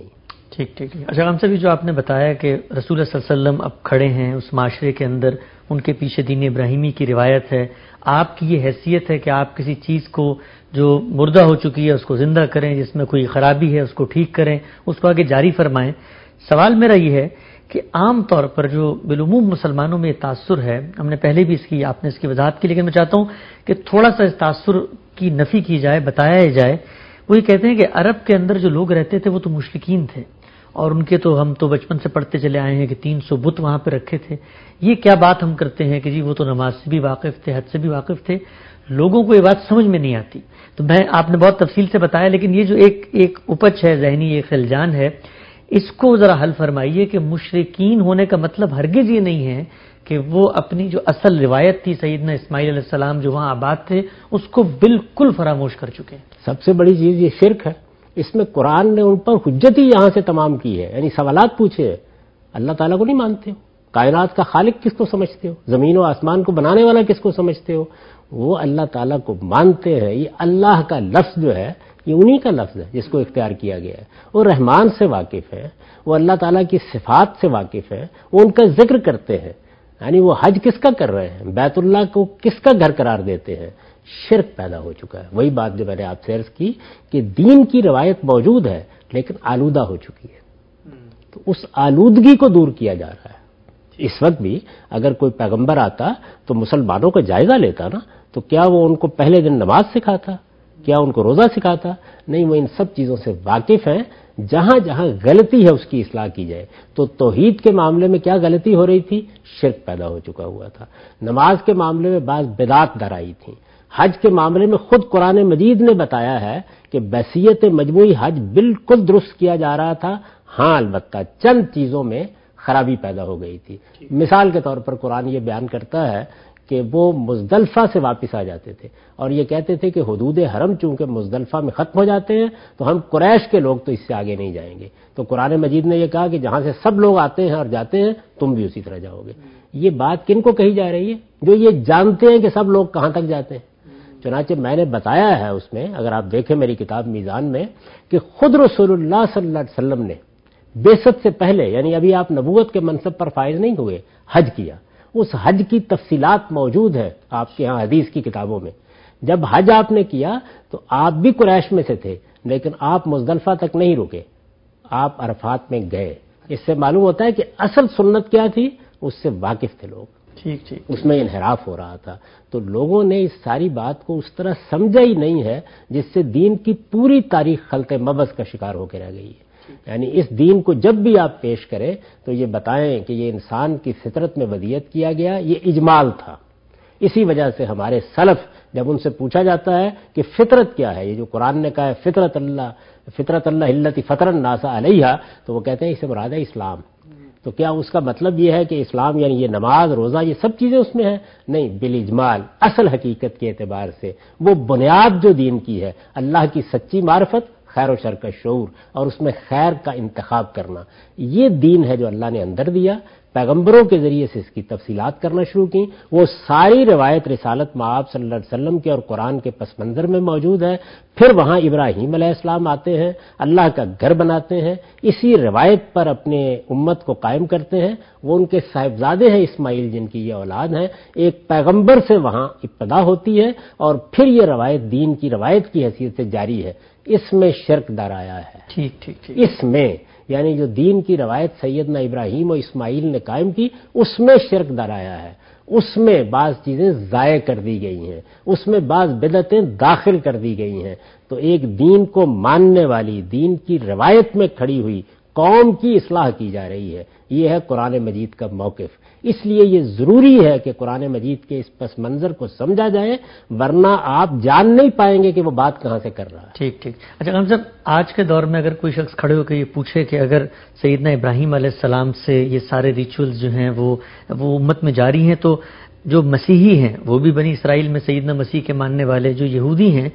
ٹھیک ٹھیک. اچھا ہم سے جو آپ نے بتایا کہ رسول اللہ صلی اللہ علیہ وسلم اب کھڑے ہیں اس معاشرے کے اندر، ان کے پیچھے دین ابراہیمی کی روایت ہے، آپ کی یہ حیثیت ہے کہ آپ کسی چیز کو جو مردہ ہو چکی ہے اس کو زندہ کریں، جس میں کوئی خرابی ہے اس کو ٹھیک کریں، اس کو آگے جاری فرمائیں. سوال میرا یہ ہے کہ عام طور پر جو بالعموم مسلمانوں میں یہ تاثر ہے، ہم نے پہلے بھی آپ نے اس کی وضاحت کی، لیکن میں چاہتا ہوں کہ تھوڑا سا اس تاثر کی نفی کی جائے، بتایا جائے. وہ یہ کہتے ہیں کہ عرب کے اندر جو لوگ رہتے تھے وہ تو مشرکین تھے، اور ان کے تو ہم تو بچپن سے پڑھتے چلے آئے ہیں کہ 300 بت وہاں پہ رکھے تھے. یہ کیا بات ہم کرتے ہیں کہ جی وہ تو نماز سے بھی واقف تھے، حج سے بھی واقف تھے. لوگوں کو یہ بات سمجھ میں نہیں آتی. تو آپ نے بہت تفصیل سے بتایا، لیکن یہ جو ایک اپج ہے ذہنی، ایک خلجان ہے، اس کو ذرا حل فرمائیے کہ مشرکین ہونے کا مطلب ہرگز یہ نہیں ہے کہ وہ اپنی جو اصل روایت تھی سیدنا اسماعیل علیہ السلام جو وہاں آباد تھے اس کو بالکل فراموش کر چکے ہیں. سب سے بڑی چیز یہ شرک ہے. اس میں قرآن نے ان پر حجت ہی یہاں سے تمام کی ہے. یعنی سوالات پوچھے، اللہ تعالیٰ کو نہیں مانتے ہو؟ کائنات کا خالق کس کو سمجھتے ہو؟ زمین و آسمان کو بنانے والا کس کو سمجھتے ہو؟ وہ اللہ تعالیٰ کو مانتے ہیں. یہ اللہ کا لفظ جو ہے یہ انہی کا لفظ ہے جس کو اختیار کیا گیا ہے. وہ رحمان سے واقف ہے، وہ اللہ تعالیٰ کی صفات سے واقف ہے، وہ ان کا ذکر کرتے ہیں. یعنی وہ حج کس کا کر رہے ہیں، بیت اللہ کو کس کا گھر قرار دیتے ہیں. شرک پیدا ہو چکا ہے. وہی بات جو میں نے آپ سے عرض کی کہ دین کی روایت موجود ہے لیکن آلودہ ہو چکی ہے. تو اس آلودگی کو دور کیا جا رہا ہے. اس وقت بھی اگر کوئی پیغمبر آتا تو مسلمانوں کا جائزہ لیتا نا، تو کیا وہ ان کو پہلے دن نماز سکھاتا؟ کیا ان کو روزہ سکھاتا؟ نہیں، وہ ان سب چیزوں سے واقف ہیں. جہاں جہاں غلطی ہے اس کی اصلاح کی جائے. تو توحید کے معاملے میں کیا غلطی ہو رہی تھی؟ شرک پیدا ہو چکا ہوا تھا. نماز کے معاملے میں بعض بدعات در آئی تھیں. حج کے معاملے میں خود قرآن مجید نے بتایا ہے کہ بحیثیت مجموعی حج بالکل درست کیا جا رہا تھا. ہاں البتہ چند چیزوں میں خرابی پیدا ہو گئی تھی. مثال کے طور پر قرآن یہ بیان کرتا ہے کہ وہ مزدلفہ سے واپس آ جاتے تھے اور یہ کہتے تھے کہ حدود حرم چونکہ مزدلفہ میں ختم ہو جاتے ہیں تو ہم قریش کے لوگ تو اس سے آگے نہیں جائیں گے. تو قرآن مجید نے یہ کہا کہ جہاں سے سب لوگ آتے ہیں اور جاتے ہیں تم بھی اسی طرح جاؤ گے. یہ بات کن کو کہی جا رہی ہے؟ جو یہ جانتے ہیں کہ سب لوگ کہاں تک جاتے ہیں. چنانچہ میں نے بتایا ہے اس میں، اگر آپ دیکھیں میری کتاب میزان میں، کہ خود رسول اللہ صلی اللہ علیہ وسلم نے بعثت سے پہلے، یعنی ابھی آپ نبوت کے منصب پر فائز نہیں ہوئے، حج کیا. اس حج کی تفصیلات موجود ہے آپ کے ہاں حدیث کی کتابوں میں. جب حج آپ نے کیا تو آپ بھی قریش میں سے تھے، لیکن آپ مزدلفہ تک نہیں رکے، آپ عرفات میں گئے. اس سے معلوم ہوتا ہے کہ اصل سنت کیا تھی اس سے واقف تھے لوگ. ٹھیک ٹھیک. اس میں انحراف ہو رہا تھا. تو لوگوں نے اس ساری بات کو اس طرح سمجھا ہی نہیں ہے جس سے دین کی پوری تاریخ خلط مبز کا شکار ہو کے رہ گئی ہے. یعنی اس دین کو جب بھی آپ پیش کریں تو یہ بتائیں کہ یہ انسان کی فطرت میں ودیت کیا گیا، یہ اجمال تھا. اسی وجہ سے ہمارے سلف جب ان سے پوچھا جاتا ہے کہ فطرت کیا ہے، یہ جو قرآن نے کہا ہے فطرت اللہ التی فطر الناس علیہا، تو وہ کہتے ہیں اس سے مراد ہے اسلام. تو کیا اس کا مطلب یہ ہے کہ اسلام یعنی یہ نماز روزہ یہ سب چیزیں اس میں ہیں؟ نہیں، بالاجمال اصل حقیقت کے اعتبار سے وہ بنیاد جو دین کی ہے، اللہ کی سچی معرفت، خیر و شر کا شعور اور اس میں خیر کا انتخاب کرنا، یہ دین ہے جو اللہ نے اندر دیا. پیغمبروں کے ذریعے سے اس کی تفصیلات کرنا شروع کی. وہ ساری روایت رسالت مآب صلی اللہ علیہ وسلم کے اور قرآن کے پس منظر میں موجود ہے. پھر وہاں ابراہیم علیہ السلام آتے ہیں، اللہ کا گھر بناتے ہیں، اسی روایت پر اپنے امت کو قائم کرتے ہیں. وہ ان کے صاحبزادے ہیں اسماعیل جن کی یہ اولاد ہیں. ایک پیغمبر سے وہاں ابتدا ہوتی ہے اور پھر یہ روایت دین کی روایت کی حیثیت سے جاری ہے. اس میں شرک در آیا ہے. ٹھیک ٹھیک ٹھیک. اس میں یعنی جو دین کی روایت سیدنا ابراہیم اور اسماعیل نے قائم کی اس میں شرک در آیا ہے. اس میں بعض چیزیں ضائع کر دی گئی ہیں، اس میں بعض بدعتیں داخل کر دی گئی ہیں. تو ایک دین کو ماننے والی، دین کی روایت میں کھڑی ہوئی قوم کی اصلاح کی جا رہی ہے. یہ ہے قرآن مجید کا موقف. اس لیے یہ ضروری ہے کہ قرآن مجید کے اس پس منظر کو سمجھا جائے، ورنہ آپ جان نہیں پائیں گے کہ وہ بات کہاں سے کر رہا ہے. ٹھیک ٹھیک. اچھا ہم صاحب، آج کے دور میں اگر کوئی شخص کھڑے ہو کے یہ پوچھے کہ اگر سیدنا ابراہیم علیہ السلام سے یہ سارے ریچولز جو ہیں وہ امت میں جاری ہیں، تو جو مسیحی ہیں وہ بھی بنی اسرائیل میں سیدنا مسیح کے ماننے والے، جو یہودی ہیں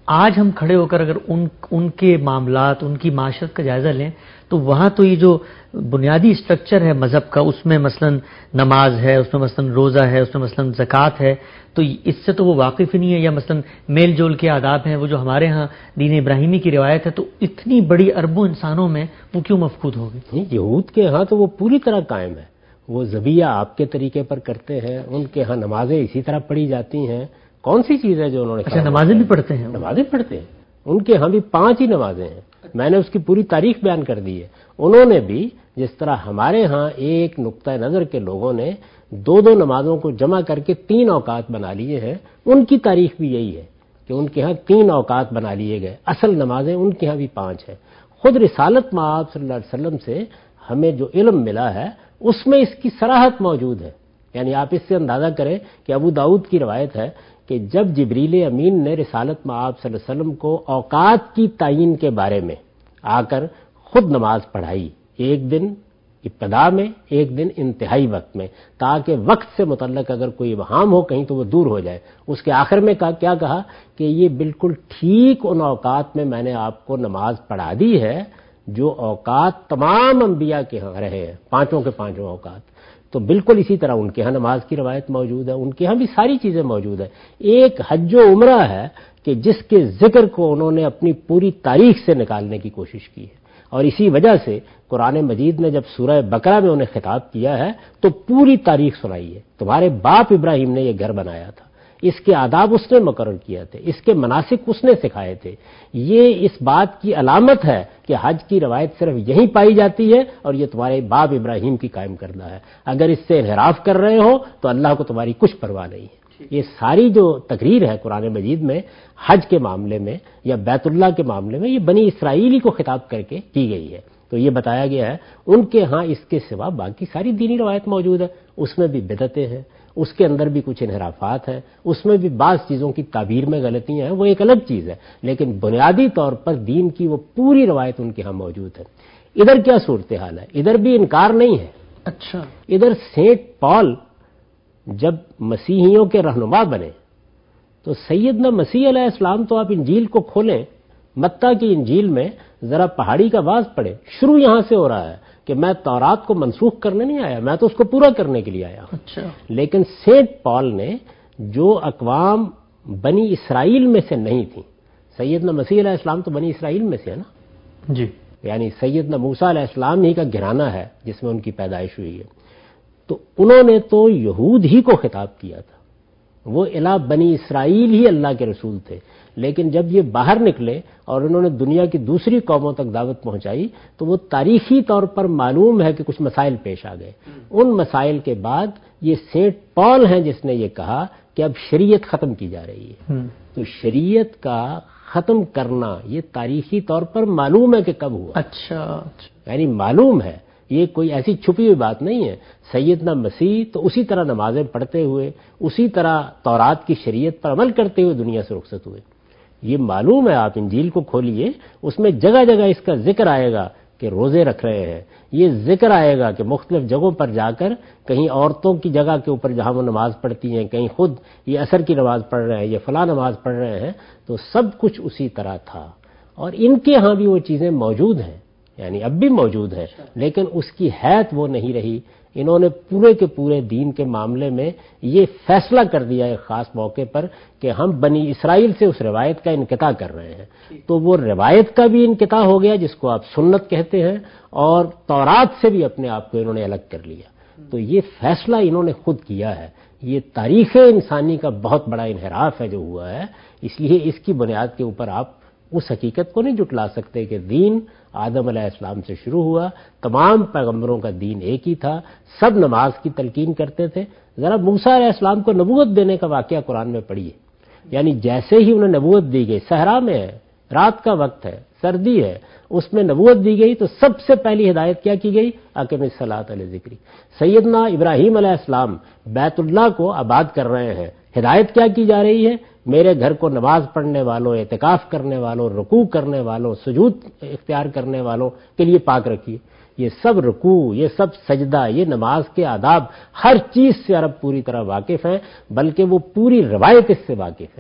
آج ہم کھڑے ہو کر اگر ان کے معاملات، ان کی معاشرت کا جائزہ لیں تو وہاں تو یہ جو بنیادی اسٹرکچر ہے مذہب کا، اس میں مثلا نماز ہے، اس میں مثلا روزہ ہے، اس میں مثلا زکوٰۃ ہے، تو اس سے تو وہ واقف ہی نہیں ہے، یا مثلا میل جول کے آداب ہیں وہ جو ہمارے ہاں دین ابراہیمی کی روایت ہے، تو اتنی بڑی اربوں انسانوں میں وہ کیوں مفقود ہوگی؟ یہود کے ہاں تو وہ پوری طرح قائم ہے، وہ ذبیحہ آپ کے طریقے پر کرتے ہیں، ان کے ہاں نمازیں اسی طرح پڑھی جاتی ہیں۔ کون سی چیز ہے جو انہوں نے اچھا نمازیں بھی پڑھتے ہیں؟ نمازیں پڑھتے ہیں، ان کے ہاں بھی 5 ہی نمازیں ہیں، میں نے اس کی پوری تاریخ بیان کر دی ہے۔ انہوں نے بھی جس طرح ہمارے ہاں ایک نقطہ نظر کے لوگوں نے 2 نمازوں کو جمع کر کے 3 اوقات بنا لیے ہیں، ان کی تاریخ بھی یہی ہے کہ ان کے ہاں 3 اوقات بنا لیے گئے، اصل نمازیں ان کے ہاں بھی 5 ہیں۔ خود رسالت مآب صلی اللہ علیہ وسلم سے ہمیں جو علم ملا ہے اس میں اس کی صراحت موجود ہے، یعنی آپ اس سے اندازہ کریں کہ ابو داؤد کی روایت ہے کہ جب جبریل امین نے رسالت مآب صلی اللہ علیہ وسلم کو اوقات کی تعیین کے بارے میں آ کر خود نماز پڑھائی، ایک دن ابتدا میں، ایک دن انتہائی وقت میں، تاکہ وقت سے متعلق اگر کوئی ابہام ہو کہیں تو وہ دور ہو جائے۔ اس کے آخر میں کیا کہا کہ یہ بالکل ٹھیک ان اوقات میں نے آپ کو نماز پڑھا دی ہے جو اوقات تمام انبیاء کے ہاں رہے ہیں، 5 کے 5 اوقات۔ تو بالکل اسی طرح ان کے ہاں نماز کی روایت موجود ہے، ان کے ہاں بھی ساری چیزیں موجود ہیں۔ ایک حج و عمرہ ہے کہ جس کے ذکر کو انہوں نے اپنی پوری تاریخ سے نکالنے کی کوشش کی ہے، اور اسی وجہ سے قرآن مجید نے جب سورہ بقرہ میں انہیں خطاب کیا ہے تو پوری تاریخ سنائی ہے۔ تمہارے باپ ابراہیم نے یہ گھر بنایا تھا، اس کے آداب اس نے مقرر کیا تھے، اس کے مناسک اس نے سکھائے تھے۔ یہ اس بات کی علامت ہے کہ حج کی روایت صرف یہیں پائی جاتی ہے اور یہ تمہارے باپ ابراہیم کی قائم کردہ ہے۔ اگر اس سے انحراف کر رہے ہو تو اللہ کو تمہاری کچھ پرواہ نہیں ہے۔ یہ ساری جو تقریر ہے قرآن مجید میں حج کے معاملے میں یا بیت اللہ کے معاملے میں، یہ بنی اسرائیلی کو خطاب کر کے کی گئی ہے۔ تو یہ بتایا گیا ہے ان کے ہاں اس کے سوا باقی ساری دینی روایت موجود ہے، اس میں بھی بدعتیں ہیں، اس کے اندر بھی کچھ انحرافات ہیں، اس میں بھی بعض چیزوں کی تعبیر میں غلطیاں ہیں، وہ ایک الگ چیز ہے، لیکن بنیادی طور پر دین کی وہ پوری روایت ان کے ہاں موجود ہے۔ ادھر کیا صورتحال ہے؟ ادھر بھی انکار نہیں ہے۔ اچھا، ادھر سینٹ پال جب مسیحیوں کے رہنما بنے تو سیدنا مسیح علیہ السلام، تو آپ انجیل کو کھولیں، متی کی انجیل میں ذرا پہاڑی کا باز پڑھے، شروع یہاں سے ہو رہا ہے کہ میں تورات کو منسوخ کرنے نہیں آیا، میں تو اس کو پورا کرنے کے لیے آیا ہوں۔ اچھا، لیکن سینٹ پال نے جو اقوام بنی اسرائیل میں سے نہیں تھیں، سیدنا مسیح علیہ السلام تو بنی اسرائیل میں سے ہے نا، جی، یعنی سیدنا موسیٰ علیہ السلام ہی کا گھرانہ ہے جس میں ان کی پیدائش ہوئی ہے، تو انہوں نے تو یہود ہی کو خطاب کیا تھا، وہ الا بنی اسرائیل ہی اللہ کے رسول تھے۔ لیکن جب یہ باہر نکلے اور انہوں نے دنیا کی دوسری قوموں تک دعوت پہنچائی تو وہ تاریخی طور پر معلوم ہے کہ کچھ مسائل پیش آ گئے۔ ان مسائل کے بعد یہ سینٹ پال ہیں جس نے یہ کہا کہ اب شریعت ختم کی جا رہی ہے۔ تو شریعت کا ختم کرنا یہ تاریخی طور پر معلوم ہے کہ کب ہوا، اچھا، یعنی معلوم ہے، یہ کوئی ایسی چھپی ہوئی بات نہیں ہے۔ سیدنا مسیح تو اسی طرح نمازیں پڑھتے ہوئے، اسی طرح تورات کی شریعت پر عمل کرتے ہوئے دنیا سے رخصت ہوئے۔ یہ معلوم ہے، آپ انجیل کو کھولیے، اس میں جگہ جگہ اس کا ذکر آئے گا کہ روزے رکھ رہے ہیں، یہ ذکر آئے گا کہ مختلف جگہوں پر جا کر کہیں عورتوں کی جگہ کے اوپر جہاں وہ نماز پڑھتی ہیں، کہیں خود یہ عصر کی نماز پڑھ رہے ہیں، یہ فلاں نماز پڑھ رہے ہیں، تو سب کچھ اسی طرح تھا۔ اور ان کے ہاں بھی وہ چیزیں موجود ہیں، یعنی اب بھی موجود ہے، لیکن اس کی حیت وہ نہیں رہی۔ انہوں نے پورے کے پورے دین کے معاملے میں یہ فیصلہ کر دیا ایک خاص موقع پر کہ ہم بنی اسرائیل سے اس روایت کا انقطاع کر رہے ہیں، تو وہ روایت کا بھی انقطاع ہو گیا جس کو آپ سنت کہتے ہیں، اور تورات سے بھی اپنے آپ کو انہوں نے الگ کر لیا۔ تو یہ فیصلہ انہوں نے خود کیا ہے۔ یہ تاریخ انسانی کا بہت بڑا انحراف ہے جو ہوا ہے، اس لیے اس کی بنیاد کے اوپر آپ اس حقیقت کو نہیں جھٹلا سکتے کہ دین آدم علیہ السلام سے شروع ہوا، تمام پیغمبروں کا دین ایک ہی تھا، سب نماز کی تلقین کرتے تھے۔ ذرا موسیٰ علیہ السلام کو نبوت دینے کا واقعہ قرآن میں پڑھیے، یعنی جیسے ہی انہیں نبوت دی گئی، صحرا میں ہے، رات کا وقت ہے، سردی ہے، اس میں نبوت دی گئی تو سب سے پہلی ہدایت کیا کی گئی؟ اقم الصلاۃ علی ذکری۔ سیدنا ابراہیم علیہ السلام بیت اللہ کو آباد کر رہے ہیں، ہدایت کیا کی جا رہی ہے؟ میرے گھر کو نماز پڑھنے والوں، اعتکاف کرنے والوں، رکوع کرنے والوں، سجود اختیار کرنے والوں کے لیے پاک رکھیے۔ یہ سب رکوع، یہ سب سجدہ، یہ نماز کے آداب، ہر چیز سے عرب پوری طرح واقف ہیں، بلکہ وہ پوری روایت اس سے واقف ہے۔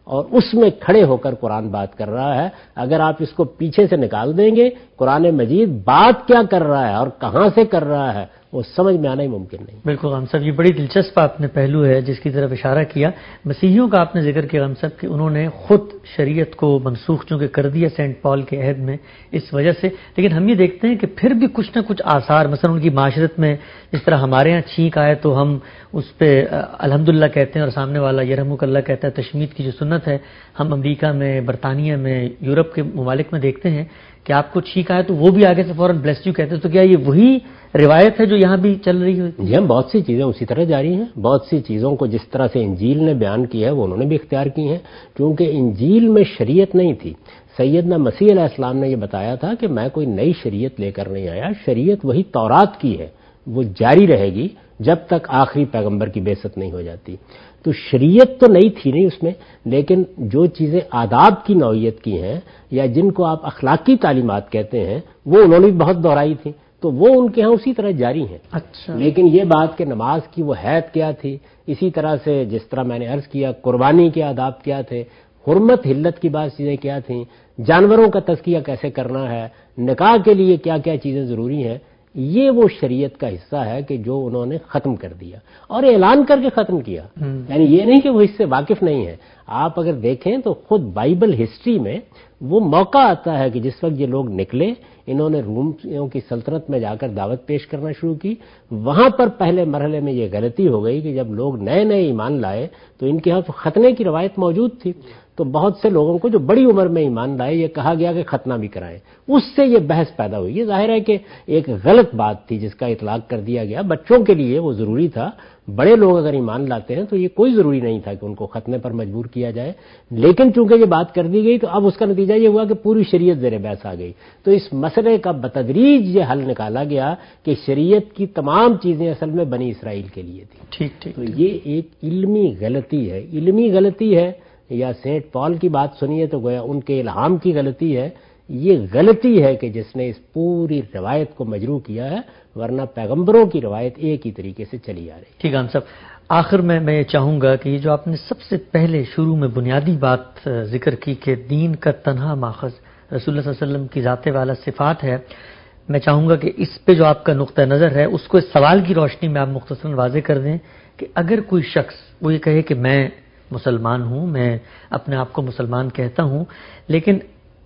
اور اس میں کھڑے ہو کر قرآن بات کر رہا ہے. اگر آپ اس کو پیچھے سے نکال دیں گے قرآن مجید بات کیا کر رہا ہے اور کہاں سے کر رہا ہے وہ سمجھ میں آنا ہی ممکن نہیں. بالکل غم صاحب، یہ بڑی دلچسپ آپ نے پہلو ہے جس کی طرف اشارہ کیا. مسیحیوں کا آپ نے ذکر کیا غم صاحب کہ انہوں نے خود شریعت کو منسوخ چونکہ کر دیا سینٹ پال کے عہد میں اس وجہ سے، لیکن ہم یہ دیکھتے ہیں کہ پھر بھی کچھ نہ کچھ آثار مثلا ان کی معاشرت میں، جس طرح ہمارے ہاں چھینک آئے تو ہم اس پہ الحمدللہ کہتے ہیں اور سامنے والا یرحمک اللہ کہتا ہے. تشمید کی جو سنت ہے ہم امریکہ میں، برطانیہ میں، یورپ کے ممالک میں دیکھتے ہیں کہ آپ کو چھینک آئے تو وہ بھی آگے سے فوراً بلیس یو کہتے ہیں. تو کیا یہ وہی روایت ہے جو یہاں بھی چل رہی ہے؟ جی، بہت سی چیزیں اسی طرح جاری ہیں. بہت سی چیزوں کو جس طرح سے انجیل نے بیان کیا ہے وہ انہوں نے بھی اختیار کی ہیں، کیونکہ انجیل میں شریعت نہیں تھی. سیدنا مسیح علیہ السلام نے یہ بتایا تھا کہ میں کوئی نئی شریعت لے کر نہیں آیا، شریعت وہی تورات کی ہے، وہ جاری رہے گی جب تک آخری پیغمبر کی بعثت نہیں ہو جاتی. تو شریعت تو نئی تھی نہیں اس میں، لیکن جو چیزیں آداب کی نوعیت کی ہیں یا جن کو آپ اخلاقی تعلیمات کہتے ہیں وہ انہوں نے بھی بہت دہرائی تھی، تو وہ ان کے ہاں اسی طرح جاری ہیں. اچھا. لیکن یہ بات کہ نماز کی وہ حید کیا تھی، اسی طرح سے جس طرح میں نے عرض کیا قربانی کے آداب کیا تھے، حرمت حلت کی بات چیزیں کیا تھیں، جانوروں کا تزکیہ کیسے کرنا ہے، نکاح کے لیے کیا کیا چیزیں ضروری ہیں، یہ وہ شریعت کا حصہ ہے کہ جو انہوں نے ختم کر دیا اور اعلان کر کے ختم کیا. یعنی یہ نہیں کہ وہ اس سے واقف نہیں ہے. آپ اگر دیکھیں تو خود بائبل ہسٹری میں وہ موقع آتا ہے کہ جس وقت یہ لوگ نکلے، انہوں نے رومیوں کی سلطنت میں جا کر دعوت پیش کرنا شروع کی. وہاں پر پہلے مرحلے میں یہ غلطی ہو گئی کہ جب لوگ نئے نئے ایمان لائے تو ان کے ہاں تو ختنے کی روایت موجود تھی، تو بہت سے لوگوں کو جو بڑی عمر میں ایمان لائے یہ کہا گیا کہ ختنہ بھی کرائیں. اس سے یہ بحث پیدا ہوئی. یہ ظاہر ہے کہ ایک غلط بات تھی جس کا اطلاق کر دیا گیا. بچوں کے لیے وہ ضروری تھا، بڑے لوگ اگر ایمان لاتے ہیں تو یہ کوئی ضروری نہیں تھا کہ ان کو ختنے پر مجبور کیا جائے. لیکن چونکہ یہ بات کر دی گئی تو اب اس کا نتیجہ یہ ہوا کہ پوری شریعت زیر بحث آ گئی. تو اس مسئلے کا بتدریج یہ حل نکالا گیا کہ شریعت کی تمام چیزیں اصل میں بنی اسرائیل کے لیے تھی. ٹھیک ٹھیک. تو یہ ایک علمی غلطی ہے. علمی غلطی ہے یا سینٹ پال کی بات سنیے تو گویا ان کے الہام کی غلطی ہے. یہ غلطی ہے کہ جس نے اس پوری روایت کو مجروح کیا ہے، ورنہ پیغمبروں کی روایت ایک ہی طریقے سے چلی آ رہی. ٹھیک ہے صاحب، آخر میں یہ چاہوں گا کہ یہ جو آپ نے سب سے پہلے شروع میں بنیادی بات ذکر کی کہ دین کا تنہا ماخذ رسول اللہ صلی اللہ علیہ وسلم کی ذات والا صفات ہے، میں چاہوں گا کہ اس پہ جو آپ کا نقطہ نظر ہے اس کو اس سوال کی روشنی میں آپ مختصراً واضح کر دیں کہ اگر کوئی شخص وہ یہ کہے کہ میں مسلمان ہوں، میں اپنے آپ کو مسلمان کہتا ہوں، لیکن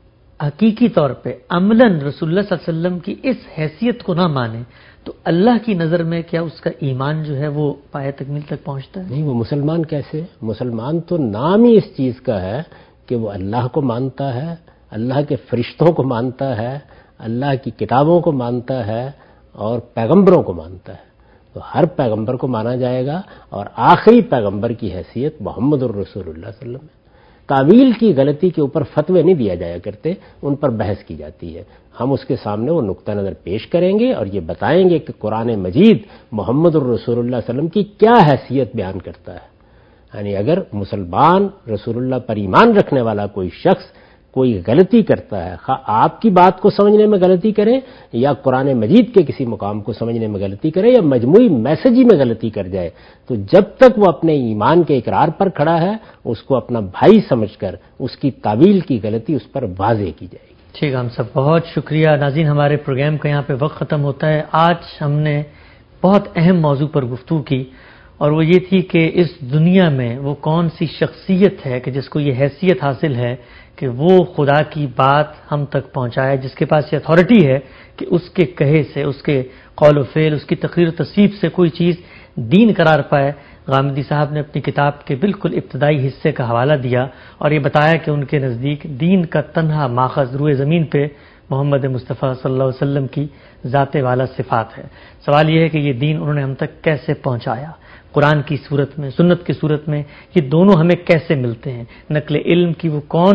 حقیقی طور پہ عملاً رسول اللہ صلی اللہ علیہ وسلم کی اس حیثیت کو نہ مانے، تو اللہ کی نظر میں کیا اس کا ایمان جو ہے وہ پایہ تکمیل تک پہنچتا ہے؟ نہیں، وہ مسلمان کیسے؟ مسلمان تو نام ہی اس چیز کا ہے کہ وہ اللہ کو مانتا ہے، اللہ کے فرشتوں کو مانتا ہے، اللہ کی کتابوں کو مانتا ہے اور پیغمبروں کو مانتا ہے. تو ہر پیغمبر کو مانا جائے گا اور آخری پیغمبر کی حیثیت محمد الرسول اللہ صلی اللہ علیہ وسلم ہے. تعویل کی غلطی کے اوپر فتوے نہیں دیا جایا کرتے، ان پر بحث کی جاتی ہے. ہم اس کے سامنے وہ نقطہ نظر پیش کریں گے اور یہ بتائیں گے کہ قرآن مجید محمد الرسول اللہ صلی اللہ علیہ وسلم کی کیا حیثیت بیان کرتا ہے. یعنی اگر مسلمان رسول اللہ پر ایمان رکھنے والا کوئی شخص کوئی غلطی کرتا ہے، خواہ آپ کی بات کو سمجھنے میں غلطی کرے یا قرآن مجید کے کسی مقام کو سمجھنے میں غلطی کرے یا مجموعی میسجی میں غلطی کر جائے، تو جب تک وہ اپنے ایمان کے اقرار پر کھڑا ہے اس کو اپنا بھائی سمجھ کر اس کی تعویل کی غلطی اس پر واضح کی جائے گی. ٹھیک ہے ہم سب بہت شکریہ. ناظرین، ہمارے پروگرام کا یہاں پہ وقت ختم ہوتا ہے. آج ہم نے بہت اہم موضوع پر گفتگو کی اور وہ یہ تھی کہ اس دنیا میں وہ کون سی شخصیت ہے کہ جس کو یہ حیثیت حاصل ہے کہ وہ خدا کی بات ہم تک پہنچائے، جس کے پاس یہ اتھارٹی ہے کہ اس کے کہے سے، اس کے قول و فعل، اس کی تقریر و تصویب سے کوئی چیز دین قرار پائے. غامدی صاحب نے اپنی کتاب کے بالکل ابتدائی حصے کا حوالہ دیا اور یہ بتایا کہ ان کے نزدیک دین کا تنہا ماخذ روئے زمین پہ محمد مصطفیٰ صلی اللہ علیہ وسلم کی ذات والا صفات ہے. سوال یہ ہے کہ یہ دین انہوں نے ہم تک کیسے پہنچایا، قرآن کی صورت میں، سنت کی صورت میں، یہ دونوں ہمیں کیسے ملتے ہیں، نقل علم کی وہ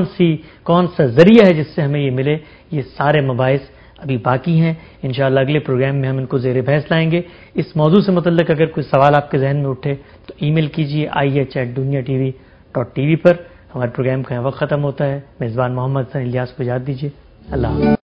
کون سا ذریعہ ہے جس سے ہمیں یہ ملے. یہ سارے مباحث ابھی باقی ہیں. انشاءاللہ اگلے پروگرام میں ہم ان کو زیر بحث لائیں گے. اس موضوع سے متعلق اگر کوئی سوال آپ کے ذہن میں اٹھے تو ای میل کیجیے IH@duniatv.tv پر. ہمارے پروگرام کا وقت ختم ہوتا ہے. میزبان محمد حسن الیاس کو اجازت دیجیے. اللہ حافظ.